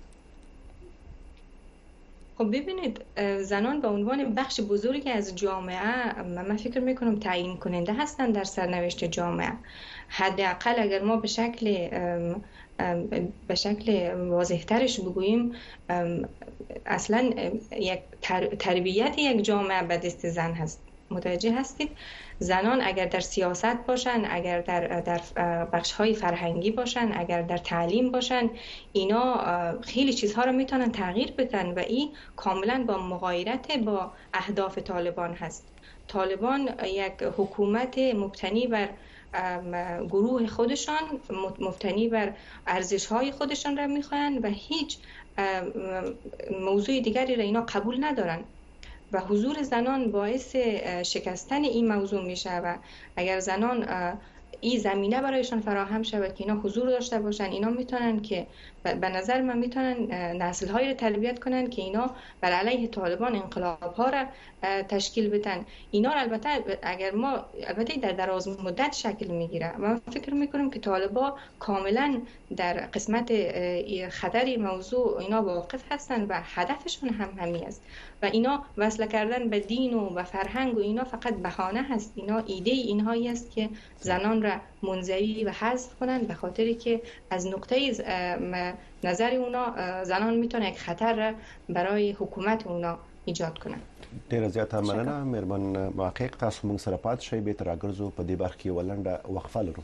خب ببینید، زنان به عنوان بخش بزرگی از جامعه من فکر میکنم تعیین کننده هستن در سرنوشت جامعه. حداقل اگر ما به شکل به شکل واضح‌ترش بگوییم، اصلا یک تربیت یک جامعه به دست زن هست. متوجه هستید؟ زنان اگر در سیاست باشن، اگر در در بخش‌های فرهنگی باشن، اگر در تعلیم باشن، اینا خیلی چیزها رو میتونن تغییر بدن و این کاملا با مغایرت با اهداف طالبان هست. طالبان یک حکومت مبتنی بر گروه خودشان، مبتنی بر ارزش‌های خودشان را میخوان و هیچ موضوع دیگری را اینا قبول ندارن و حضور زنان باعث شکستن این موضوع میشه و اگر زنان این زمینه برایشان فراهم شود که اینا حضور داشته باشن، اینا میتونن که به نظر من میتونن نسل‌های رو تربیت کنن که اینا بر علیه طالبان انقلاب‌ها را تشکیل بدن. اینا البته اگر ما البته در دراز مدت شکل میگیره. من فکر میکنم که طالبان کاملا در قسمت خطر موضوع اینا واقف هستن و هدفشون هم همین است و اینا وصل کردن به دین و به فرهنگ و اینا فقط بهانه هست. اینا ایده اینهایی است که زنان را منزوی و حذف کنن، به خاطری که از نقطه نظر اونا زنان میتونه یک خطر برای حکومت اونا ایجاد کنن. ډیره زیاته مننه مېرمن محقق، تاسو موږ سره پات شئ. به تر راګرځو په دې برخه کې ولنډه وقفه لرو.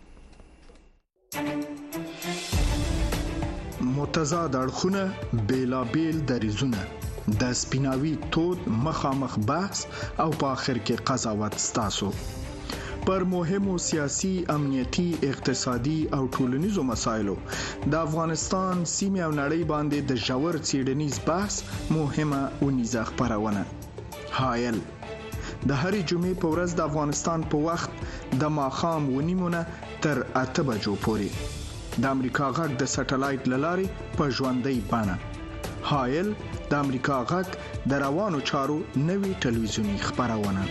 متضاد اړخونه، بیلابیل دریځونه، د سپیناوي تود مخامخ بحث او په آخر کې قضاوت ستاسو پر مهمو سیاسي، امنیتي، اقتصادي او ټولنیزو مسایلو د افغانستان سیمه او نړۍ باندې د ژور څېړنیز بحث مهمه ونیزه خپرونه حایل د هرې جمعې په ورځ د افغانستان په وخت د ماښام ونیمونه تر اته بجو پورې د امریکا غږ د سټلایټ للارې په ژوندۍ بڼه. حایل د امریکا غږ د روانو چارو نوې ټلویزیونی خپرونه.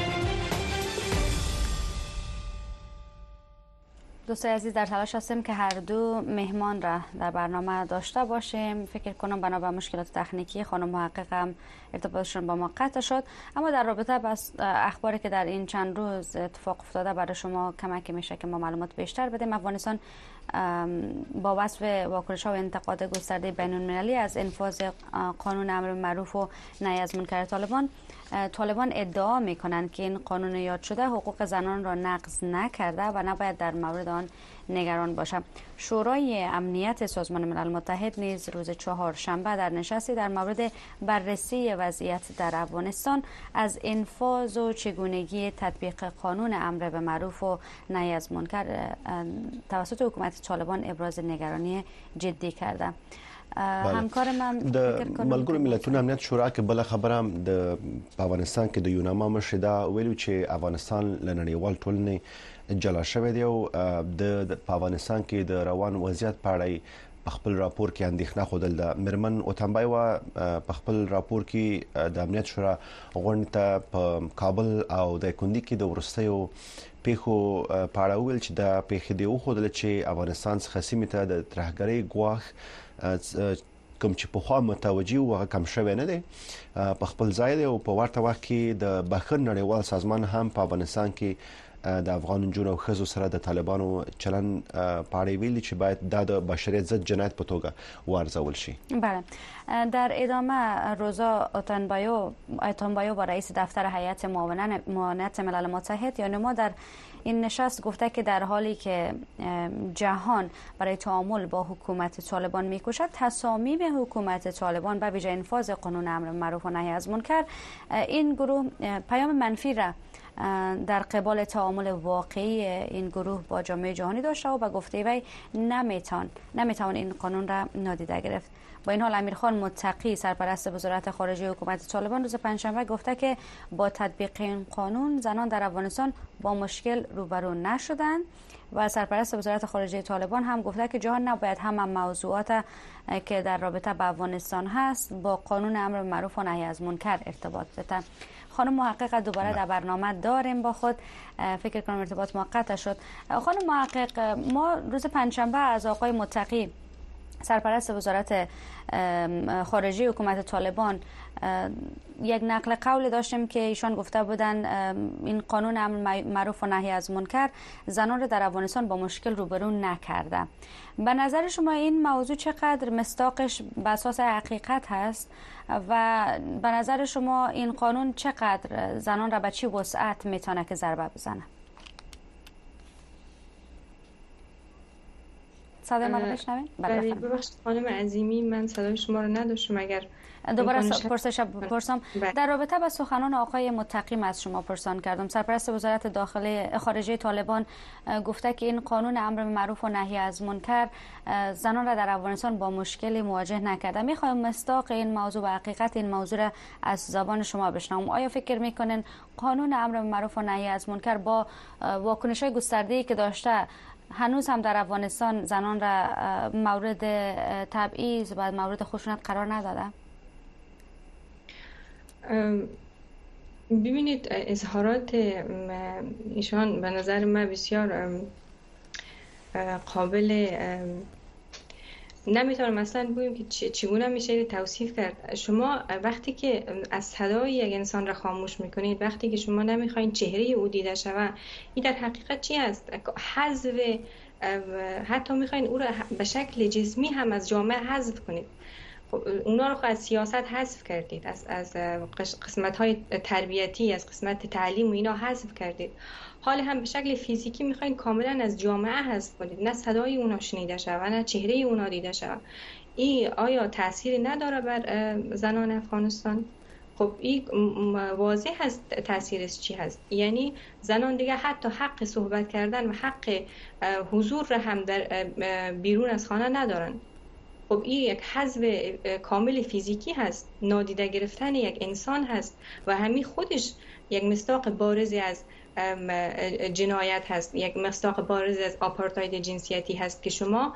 دوستای عزیز، در تلاش هستیم که هر دو مهمان را در برنامه داشته باشیم. فکر کنم بنا به مشکلات تکنیکی خانم محقق هم ارتباطشون با ما قطع شد، اما در رابطه با اخباری که در این چند روز اتفاق افتاده برای شما کمک میشه که ما معلومات بیشتر بدیم. افغانستان با وصف واکنش‌ها و انتقاد گسترده بین‌المللی از انفاذ قانون امر معروف و نهی از منکر طالبان، طالبان ادعا میکنند که این قانون یاد شده حقوق زنان را نقض نکرده و نباید در مورد آن نگران باشد. شورای امنیت سازمان ملل متحد نیز روز چهارشنبه در نشستی در مورد بررسی وضعیت در افغانستان از انفاذ و چگونگی تطبیق قانون امر به معروف و نهی از منکر توسط حکومت طالبان ابراز نگرانی جدی کرده. همکار من د ملګرو ملتونو امنیت شورا کې بل خبره د افغانستان کې د یوناما مشر دا ویلو چې افغانستان لنړیوال ټولنې جلا شوی دی او د افغانستان کې د روان وضعیت په اړه په خپل راپور کې اندېښنه خوده ده. مرمن اوتمبای و په خپل راپور کې د امنیت شورا غونډه ته په کابل او د کندي کې د ورستیو پیښو په اړه ویل چې د پیښې دی خو د چې افغانستان څخه سیمه ته د ترهګرۍ ګواښ کوم چې په خوا متوجي او کم شوی نه دی په خپل ځای دی او په ورته وخت کې د بخښن نړیوال سازمان هم په افغانستان کې د افغان جنو او خزو سره د طالبانو چلن پاړې ویلي چې باید د بشریت ضد جنایت په توګه وارزول شي. بله، در ادامه روزا اوتنبایو اوتنبایو با رئیس دفتر هیئت معاونت ملل متحد یا نما در این نشست گفته که در حالی که جهان برای تعامل با حکومت طالبان میکوشد، تصامیم حکومت طالبان به ویژه انفاذ قانون امر معروف و نهی از منکر این گروه پیام منفی را در قبال تعامل واقعی این گروه با جامعه جهانی داشته و به گفته وی نمیتوان نمیتوان این قانون را نادیده گرفت. با این حال امیرخان متقی سرپرست وزارت خارجه حکومت طالبان روز پنجشنبه گفته که با تطبیق این قانون زنان در افغانستان با مشکل روبرو نشدند و سرپرست وزارت خارجه طالبان هم گفته که جهان نباید هم موضوعات که در رابطه با افغانستان هست با قانون امر معروف و نهی از منکر ارتباط بده. خانم محقق دوباره در برنامه داریم با خود، فکر کنم ارتباط ما قطع شد. خانم محقق، ما روز پنجشنبه از آقای متقی سرپرست وزارت خارجه حکومت طالبان یک نقل قول داشتیم که ایشان گفته بودن این قانون امر معروف و نهی از منکر زنان را در افغانستان با مشکل روبرو نکرده. به نظر شما این موضوع چقدر مصداقش به اساس حقیقت هست و به نظر شما این قانون چقدر زنان را به چی وسعت میتونه که ضربه بزنه؟ صدای من رو بشنوین؟ بله، ببخشید خانم عظیمی، من صدای شما رو نداشتم. اگر دوباره پرسش بپرسم در رابطه با سخنان آقای متقی از شما پرسان کردم. سرپرست وزارت داخلی خارجه طالبان گفته که این قانون امر معروف و نهی از منکر زنان را در افغانستان با مشکلی مواجه نکرده. میخوایم مصداق این موضوع و حقیقت این موضوع را از زبان شما بشنوم. آیا فکر میکنین قانون امر معروف و نهی از منکر با واکنش‌های گسترده‌ای که داشته هنوز هم در افغانستان زنان را مورد تبعیض و مورد خشونت قرار نداده؟ ببینید، اظهارات ایشان به نظر من بسیار قابل نمیتونم مثلا بگویم که چگونه میشه توصیف کرد. شما وقتی که از صدای یک انسان را خاموش میکنید، وقتی که شما نمیخواین چهره او دیده شود، این در حقیقت چی است؟ حذف، حتی میخواین او را به شکل جسمی هم از جامعه حذف کنید. اونا رو از سیاست حذف کردید، از از قسمت های تربیتی، از قسمت تعلیم و اینا حذف کردید. حال هم به شکل فیزیکی میخواین کاملا از جامعه حذف کنید، نه صدای اونا شنیده شود، نه چهره اونا دیده شود. این آیا تأثیری نداره بر زنان افغانستان؟ خب این واضح هست تأثیرش چی هست. یعنی زنان دیگه حتی حق صحبت کردن و حق حضور را هم در بیرون از خانه ندارن. خب این یک حذف کامل فیزیکی هست، نادیده گرفتن یک انسان هست و همین خودش یک مصداق بارزی از جنایت هست، یک مصداق بارزی از آپارتاید جنسیتی هست که شما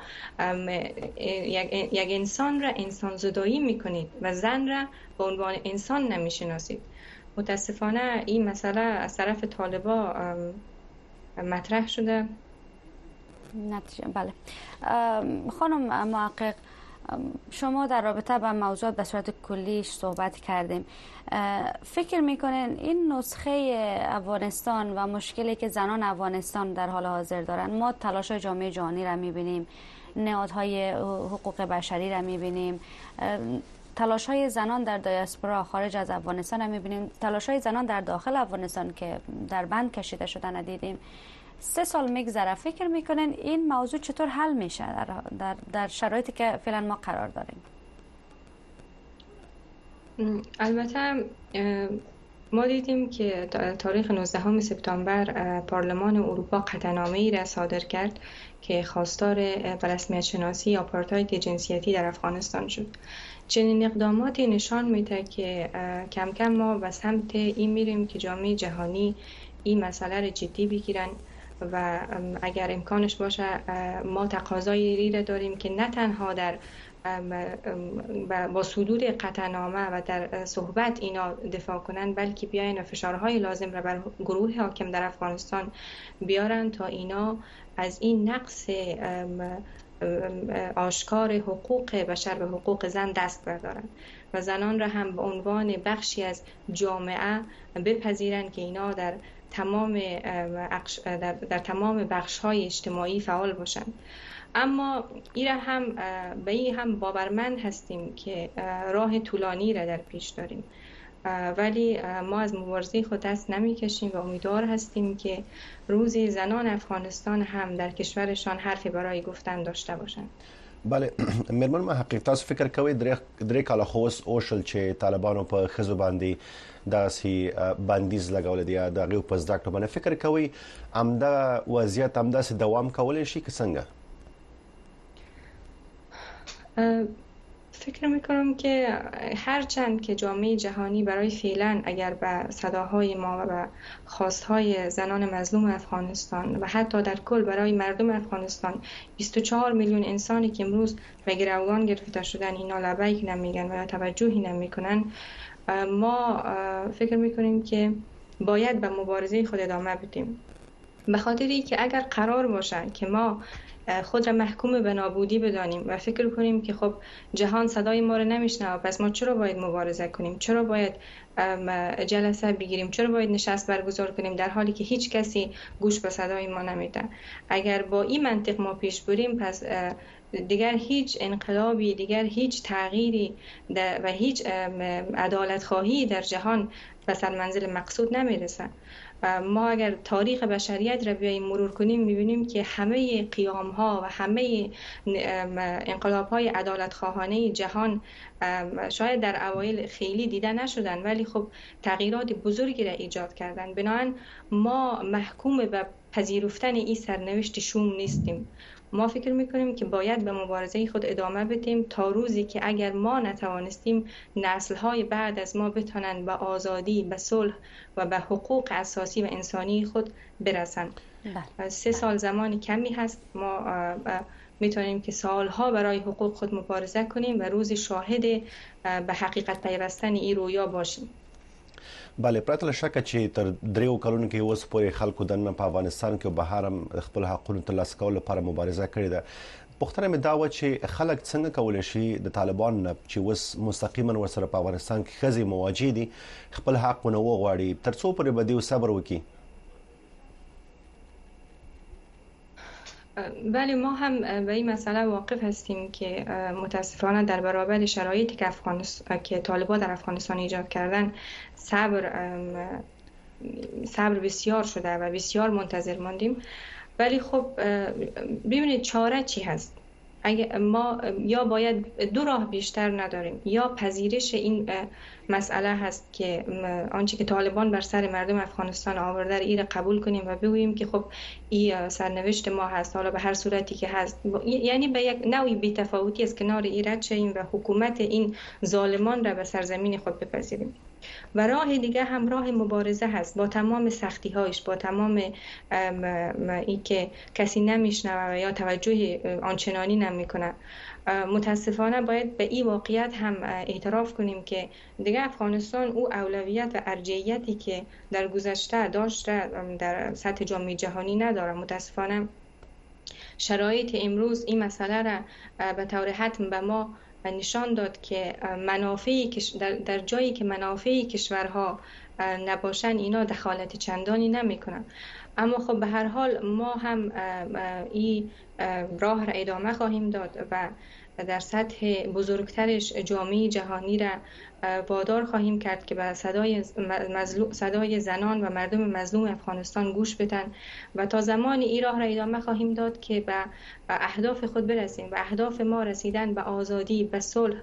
یک انسان را انسان زدایی میکنید و زن را به عنوان انسان نمیشناسید. متاسفانه این مسئله از طرف طالبا مطرح شده. نتیجه بله. خانم محقق، شما در رابطه با موضوعات به صورت کلیش صحبت کردیم. فکر میکنین این نسخه افغانستان و مشکلی که زنان افغانستان در حال حاضر دارن، ما تلاش‌های جامعه جهانی را میبینیم، نهادهای حقوق بشری را میبینیم، تلاش‌های زنان در دیاسپورا خارج از افغانستان را میبینیم، تلاش‌های زنان در داخل افغانستان که در بند کشیده شدن دیدیم. سه سال میگذره، فکر میکنین این موضوع چطور حل میشه در, در, در شرایطی که فعلا ما قرار داریم؟ البته ما دیدیم که تاریخ نوزدهم سپتامبر پارلمان اروپا قطعنامه‌ای را صادر کرد که خواستار به رسمیت شناسی آپارتاید جنسیتی در افغانستان شد. چنین اقداماتی نشان میده که کم کم ما به سمت این میریم که جامعه جهانی این مسئله را جدی بگیرن و اگر امکانش باشه ما تقاضای را داریم که نه تنها در با صدور قطعنامه و در صحبت اینا دفاع کنن، بلکه بیاین فشارهای لازم را بر گروه حاکم در افغانستان بیارن تا اینا از این نقص آشکار حقوق بشر و حقوق زن دست بردارن و زنان را هم به عنوان بخشی از جامعه بپذیرن که اینا در تمام در, در تمام بخش‌های اجتماعی فعال باشند. اما این هم به این هم باورمند هستیم که راه طولانی را در پیش داریم، ولی ما از مبارزه خود دست نمی کشیم و امیدوار هستیم که روزی زنان افغانستان هم در کشورشان حرفی برای گفتن داشته باشند. بله میرمن محقق، تاسو فکر کوئ درې کاله خو اوس اوشل چې طالبانو په ښځو باندې داسې بندیز لګولی دی د هغوی په زده کړو باندې فکر کوئ همدا وضعیت همداسې دوام کولی شي که څنګه؟ فکر میکنم که هرچند که جامعه جهانی برای فعلا اگر به صداهای ما و به خواستهای زنان مظلوم افغانستان و حتی در کل برای مردم افغانستان بیست و چهار میلیون انسانی که امروز به گروگان گرفته شدن اینا لبیک نمیگن و توجهی نمیکنن، ما فکر میکنیم که باید به مبارزه خود ادامه بدیم، به خاطری که اگر قرار باشه که ما خود را محکوم به نابودی بدانیم و فکر کنیم که خب جهان صدای ما رو نمیشنوه، پس ما چرا باید مبارزه کنیم، چرا باید جلسه بگیریم، چرا باید نشست برگزار کنیم در حالی که هیچ کسی گوش به صدای ما نمیده. اگر با این منطق ما پیش بریم، پس دیگر هیچ انقلابی، دیگر هیچ تغییری و هیچ عدالت خواهی در جهان به سرمنزل مقصود نمیرسه. ما اگر تاریخ بشریت را بیاییم مرور کنیم میبینیم که همه قیام ها و همه انقلاب های عدالت خواهانه جهان شاید در اوایل خیلی دیده نشدن، ولی خب تغییرات بزرگی را ایجاد کردن. بنابراین ما محکوم به پذیرفتن این سرنوشت شوم نیستیم. ما فکر میکنیم که باید به مبارزه خود ادامه بدیم تا روزی که اگر ما نتوانستیم نسل‌های بعد از ما بتونن به آزادی، به صلح و به حقوق اساسی و انسانی خود برسن. سه سال زمانی کمی هست، ما میتونیم که سالها برای حقوق خود مبارزه کنیم و روزی شاهد به حقیقت پیوستن این رویا باشیم. بله، پرته له شکه چې تر دریو کلونو کې اوس پورې خلکو دننه په افغانستان کې بهر هم خپل حقونو ترلاسه کولو لپاره مبارزه کړې ده. پوښتنه مې دا وه چې خلک څنګه کولی شي د طالبانو نه چې اوس مستقیما ورسره په افغانستان کې ښځې مواجه دي خپل حق ونه وغواړي، تر څو پورې به دوی صبر وکړي؟ بله، ما هم به این مسئله واقف هستیم که متاسفانه در برابر شرایطی که افغانستان که طالبان در افغانستان ایجاد کردن صبر صبر بسیار شده و بسیار منتظر ماندیم. ولی خب ببینید چاره چی هست؟ اگه ما یا باید دو راه بیشتر نداریم، یا پذیرش این مسئله هست که آنچه که طالبان بر سر مردم افغانستان آورده این را قبول کنیم و بگوییم که خب این سرنوشت ما هست، حالا به هر صورتی که هست، یعنی به یک نوعی بی‌تفاوتی از کنار این رد شویم و حکومت این ظالمان را به سرزمین خود بپذیریم. و راه دیگه هم راه مبارزه هست با تمام سختی هایش، با تمام این که کسی نمیشنوه و یا توجه آنچنانی نمیکنه. متاسفانه باید به این واقعیت هم اعتراف کنیم که دیگه افغانستان او اولویت و ارجحیتی که در گذشته داشته در سطح جامعه جهانی نداره. متاسفانه شرایط امروز این مسئله را به طور حتم به ما نشان داد که منافعی در جایی که منافع کشورها نباشن اینا دخالت چندانی نمیکنن. اما خب به هر حال ما هم این راه را ادامه خواهیم داد و در سطح بزرگترش جامعه جهانی را وادار خواهیم کرد که به صدای صدای زنان و مردم مظلوم افغانستان گوش بدن و تا زمانی این راه را ادامه خواهیم داد که به اهداف خود برسیم. و اهداف ما رسیدن به آزادی، به صلح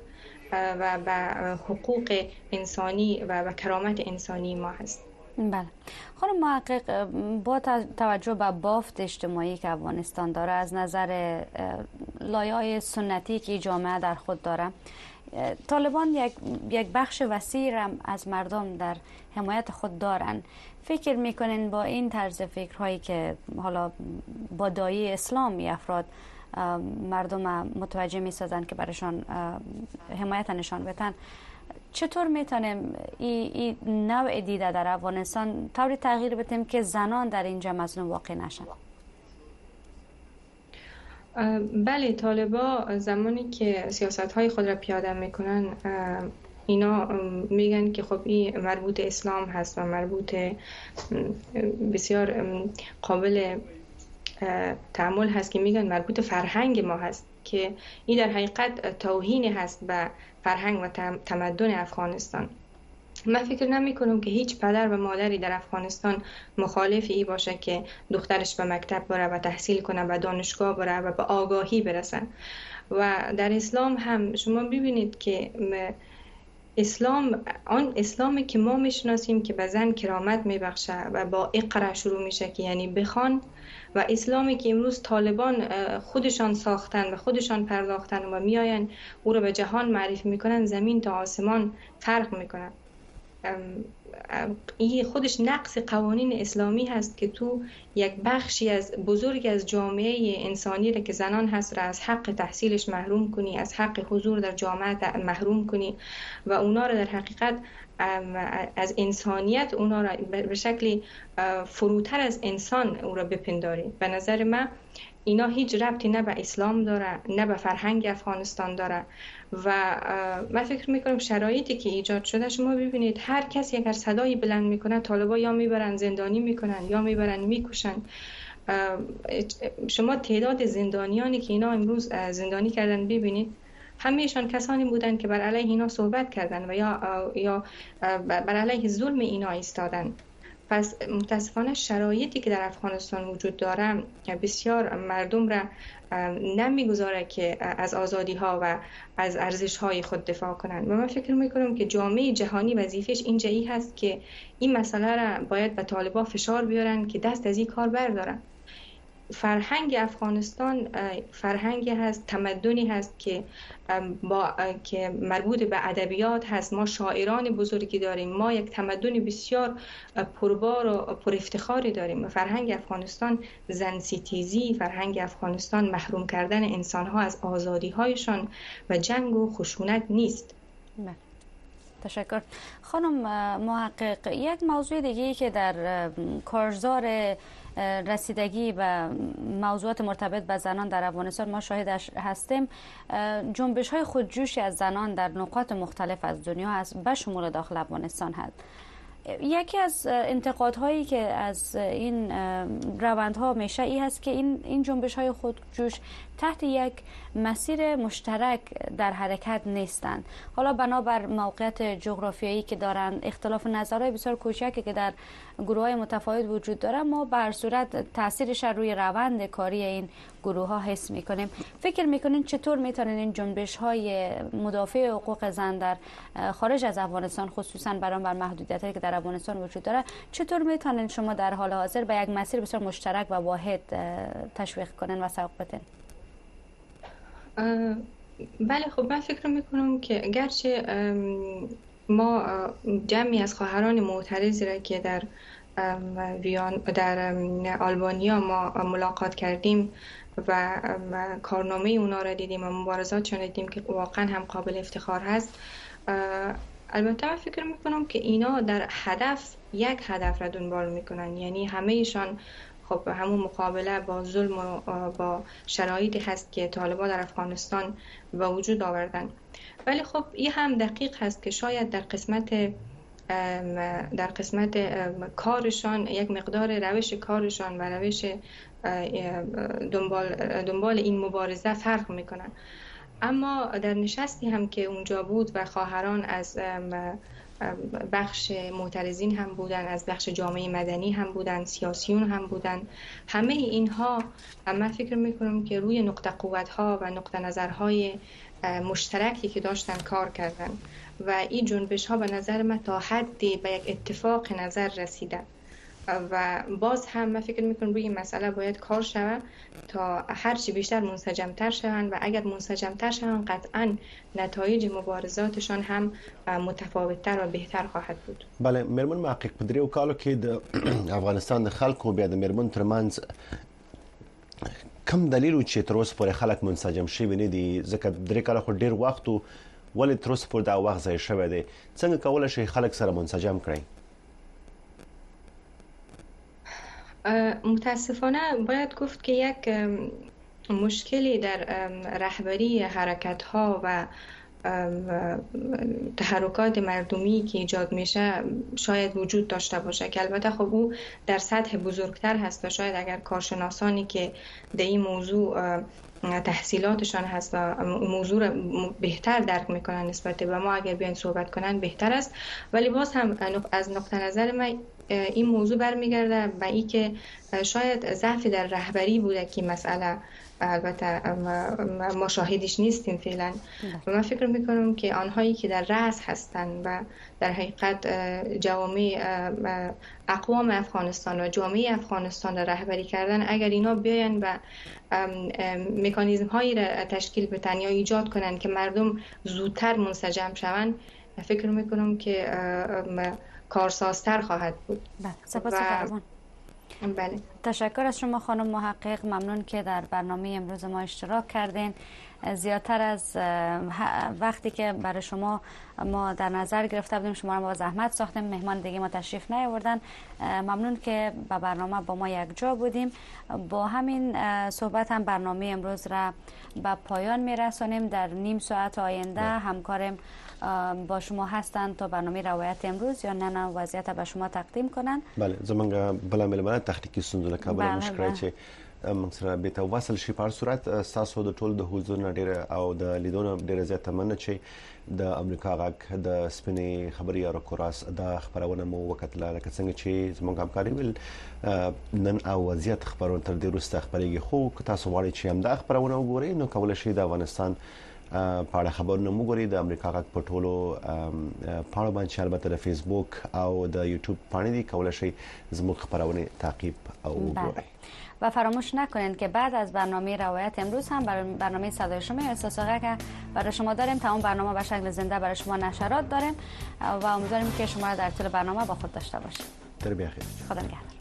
و به حقوق انسانی و به کرامت انسانی ما هست. بله خانم محقق، با توجه به بافت اجتماعی که افغانستان داره، از نظر لایه‌های سنتی که جامعه در خود داره، طالبان یک یک بخش وسیع از مردم در حمایت خود دارن. فکر میکنین با این طرز فکرهایی که حالا با دایه اسلامی افراد مردم متوجه میسازن که برایشان حمایت نشان بدن، چطور میتونیم این نوع دیده در افغانستان طوری تغییر بدیم که زنان در اینجا مظلوم واقع نشن؟ بله، طالبا زمانی که سیاست های خود را پیاده میکنن اینا میگن که خب این مربوط اسلام هست و مربوط بسیار قابل تأمل هست که میگن مربوط فرهنگ ما هست، که این در حقیقت توهین هست به فرهنگ و تمدن افغانستان. من فکر نمی کنم که هیچ پدر و مادری در افغانستان مخالف ای باشه که دخترش به مکتب بره و تحصیل کنه، به دانشگاه بره و به آگاهی برسن. و در اسلام هم شما ببینید که اسلام، آن اسلامی که ما میشناسیم که به زن کرامت میبخشه و با اقرا شروع میشه که یعنی بخوان، و اسلامی که امروز طالبان خودشان ساختن و خودشان پرداختن و میآین او را به جهان معرفی میکنن، زمین تا آسمان فرق میکنن. این خودش نقص قوانین اسلامی هست که تو یک بخشی از بزرگ از جامعه انسانی را که زنان هست را از حق تحصیلش محروم کنی، از حق حضور در جامعه محروم کنی و اونا را در حقیقت از انسانیت اونا را به شکلی فروتر از انسان او را بپنداری. به نظر من اینا هیچ ربطی نه به اسلام داره نه به فرهنگ افغانستان داره. و من فکر میکنم شرایطی که ایجاد شده، شما ببینید هر کسی اگر صدایی بلند میکنه طالبا یا میبرن زندانی میکنن یا میبرن میکشن. شما تعداد زندانیانی که اینا امروز زندانی کردن ببینید، همهشان کسانی بودن که بر علیه اینا صحبت کردن و یا یا بر علیه ظلم اینا ایستادن. پس متاسفانه شرایطی که در افغانستان وجود داره بسیار مردم را نمیگذاره که از آزادی ها و از ارزش های خود دفاع کنند. و من فکر میکنم که جامعه جهانی وظیفش اینجایی هست که این مسئله را باید به طالبان فشار بیارن که دست از این کار بردارن. فرهنگ افغانستان فرهنگی هست، تمدنی هست که با که مربوط به ادبیات هست. ما شاعران بزرگی داریم، ما یک تمدن بسیار پربار و پر افتخاری داریم. فرهنگ افغانستان زن ستیزی، فرهنگ افغانستان محروم کردن انسان‌ها از آزادی‌هایشان و جنگ و خشونت نیست. بله. تشکر. خانم محقق، یک موضوع دیگه که در کارزار رسیدگی به موضوعات مرتبط به زنان در افغانستان ما شاهدش هستیم، جنبش های خودجوشی از زنان در نقاط مختلف از دنیا هست، به شمول داخل افغانستان هست. یکی از انتقادهایی که از این روندها میشه این هست که این این جنبش های خودجوش تحت یک مسیر مشترک در حرکت نیستند. حالا بنابر موقعیت جغرافیایی که دارند، اختلاف نظرهای بسیار کوچکی که در گروه های متفاوت وجود داره، ما به هر صورت تاثیرش روی روند کاری این گروه ها حس میکنیم. فکر میکنین چطور میتونن این جنبش های مدافع حقوق زن در خارج از افغانستان، خصوصا بر محدودیت هایی که در افغانستان وجود داره، چطور میتونن شما در حال حاضر به یک مسیر بسیار مشترک و واحد تشویق کنن و سوق بدن؟ بله، خب من فکر میکنم که گرچه ما جمعی از خواهران معترضی را که در ویان در آلبانیا ما ملاقات کردیم و کارنامه اونا را دیدیم و مبارزاتشون دیدیم که واقعا هم قابل افتخار هست، البته من فکر میکنم که اینا در هدف یک هدف را دنبال میکنن، یعنی همهشان خب همون مقابله با ظلم و با شرایطی هست که طالبان در افغانستان به وجود آوردن. ولی خب این هم دقیق هست که شاید در قسمت در قسمت کارشان یک مقدار روش کارشان و روش دنبال دنبال این مبارزه فرق میکنن. اما در نشستی هم که اونجا بود و خواهران از بخش معترضین هم بودن، از بخش جامعه مدنی هم بودن، سیاسیون هم بودن. همه اینها من فکر میکنم که روی نقطه قوت ها و نقطه نظرهای مشترکی که داشتن کار کردن و این جنبش ها به نظر من تا حدی به یک اتفاق نظر رسیدن و باز هم من فکر میکنم روی مسئله باید کار شود تا هرچی بیشتر منسجمتر شوند و اگر منسجمتر شوند قطعا نتایج مبارزاتشان هم متفاوتتر و بهتر خواهد بود. بله، میرمن محقق په دریو کالو کې د افغانستان د خلکو بیا د میرمن ترمنځ کم دلیل چې تر اوسه پورې خلک منسجم شوي نه دي، ځکه درې کاله خو ډیر وخت و، ولې تر اوسه پورې دا وخت ضایع شوی دی؟ څنګه کولی شي خلک سره منسجم کړئ؟ متاسفانه باید گفت که یک مشکلی در رهبری حرکت ها و تحرکات مردمی که ایجاد میشه شاید وجود داشته باشه که البته خب او در سطح بزرگتر هست و شاید اگر کارشناسانی که در این موضوع تحصیلاتشان هست و موضوع را بهتر درک میکنن نسبت به ما اگر بیان صحبت کنن بهتر است. ولی باز هم از نقطه نظر من این موضوع برمیگرده به این که شاید ضعف در رهبری بوده که مسئله البته ما شاهدش نیستیم فعلا و من فکر میکنم که آنهایی که در رأس هستند و در حقیقت جوامع اقوام افغانستان و جامعه افغانستان را رهبری کردن، اگر اینا بیاین و مکانیزم هایی را تشکیل بدن یا ایجاد کنن که مردم زودتر منسجم شوند، فکر میکنم که کارسازتر خواهد بود. بله، سپاسگزارم. بله. تشکر از شما خانم محقق، ممنون که در برنامه امروز ما اشتراک کردین. زیادتر از وقتی که برای شما ما در نظر گرفته بودیم شما را با زحمت ساختیم، مهمان دیگه ما تشریف نیاوردن. ممنون که با برنامه با ما یک جا بودیم. با همین صحبت هم برنامه امروز را به پایان میرسانیم. در نیم ساعت آینده همکارم با شما هستند تا برنامه روایت امروز یا نه وضعیت به شما تقدیم کنن. بله، زمونږ بل ملمنه تخنیکی ستونزو له کبله مشکل چې موږ سره به ته وصل شي. په صورت تاسو د ټول د حضور نه ډیره او د لیدونو ډیره زیاته مننه چې د امریکا غږ د سپینې خبري یا راکوراس د خبرونه مو وکړه، لکه څنګه چې زموږ همکاري ویل نن او وضعیت خبرونه تر دې وروسته خبرېږي، خو که تاسو غواړئ چې هم دا خبرونه وګورئ نو کولی شئ د افغانستان په اړه خبرونه مو ګورئ د امریکا غږ په ټولو پاڼو باندې چې البته د فیسبوک او د یوټیوب پاڼې دي، کولی شئ زموږ خبرونه تعقیب او وګورئ. و فراموش نکنید که بعد از برنامه روایت امروز هم برنامه صدای شما احساس که برای شما داریم. تمام برنامه به شکل زنده برای شما نشرات داریم و امیدواریم که شما را در طول برنامه با خود داشته باشید. در بخیر. خدا نگهدار.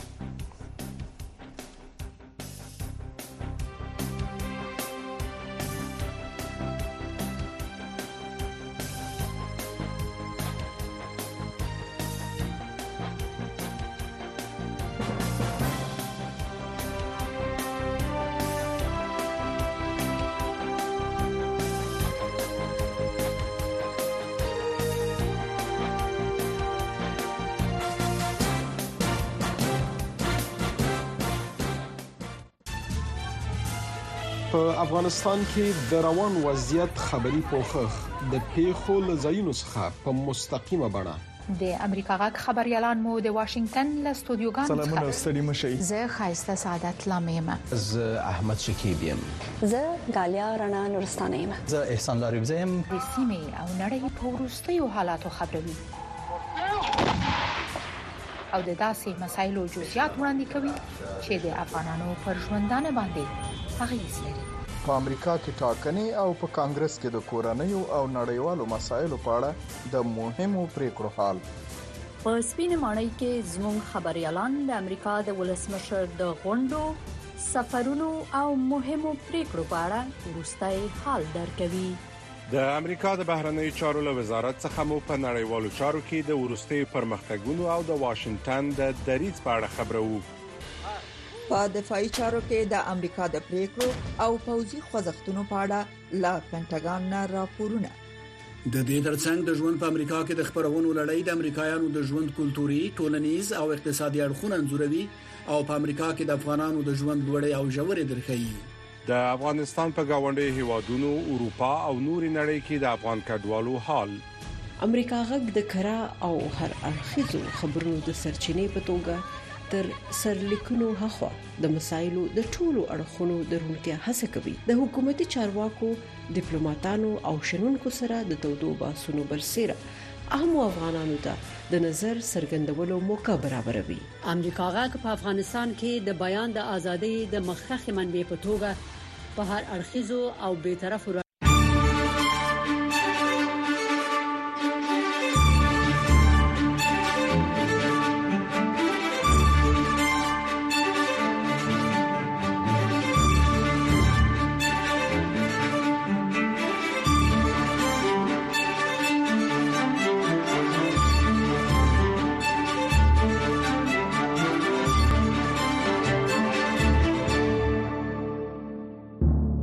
په افغانستان کې د روان وضعیت خبري پوښښ د پیښو له ځایونو څخه په مستقیمه بڼه د امریکا غږ خبريالان مو د واشنگټن له استودیوګانو څخه سلامونه ستړي مشي. زه خایسته سعادت لامیم. زه احمد شکیب یم. زه غالیا رڼا نورستانه یم. زه احسان لاریب یم. د سیمې او نړۍ په وروستیو حالاتو خبروي او د داسې مسایلو جزئیات وړاندې کوي چې د افغانانو پر ژوندانه باندې اغیز لري. په امریکا کې ټاکنې او په کانګرس کې د کورنیو او نړیوالو مسایلو په اړه د مهمو پریکړو حال. په سپینې ماڼۍ کې زموږ خبريالان د امریکا د ولسمشر د غونډو، سفرونو او مهمو پریکړو په اړه وروستي حال درکوي. د امریکا د بهرنیو چارو له وزارت څخه مو په نړیوالو چارو کې د وروستي پرمختګونو او د واشنگټن د دریځ په اړه خبرو. په دفاعي چارو کې د امریکا د پریکړو او پوځي خوځښتونو په اړه لا پینټاګان نه راپورونه. د دې ترڅنګ د ژوند په امریکا کې د خبرونو لړۍ د امریکایانو د ژوند کلتوري، ټولنیز او اقتصادي اړخونه انځوروي او په امریکا کې د افغانانو د ژوند لوړې او ژورې درخي. د افغانستان په گاونډي هیوادونو، اروپا او نوري نړۍ کې د افغان کډوالو حال. امریکا غږ د کرا او هر اړخیزو خبرونو د سرچینې په توګه تر سرلیکونو هخوا د مسایلو د ټولو اړخونو د روڼتیا هڅه کوي. د حکومتي چارواکو، ډیپلوماټانو او شنونکو سره د تودو بحثونو برسېره اهم افغانانو ته د نظر څرګندولو موقع برابروي. امریکا غږ په افغانستان کې د بیان د ازادۍ د مخکښ منبع په توګه په هر اړخیزو او بیطرفو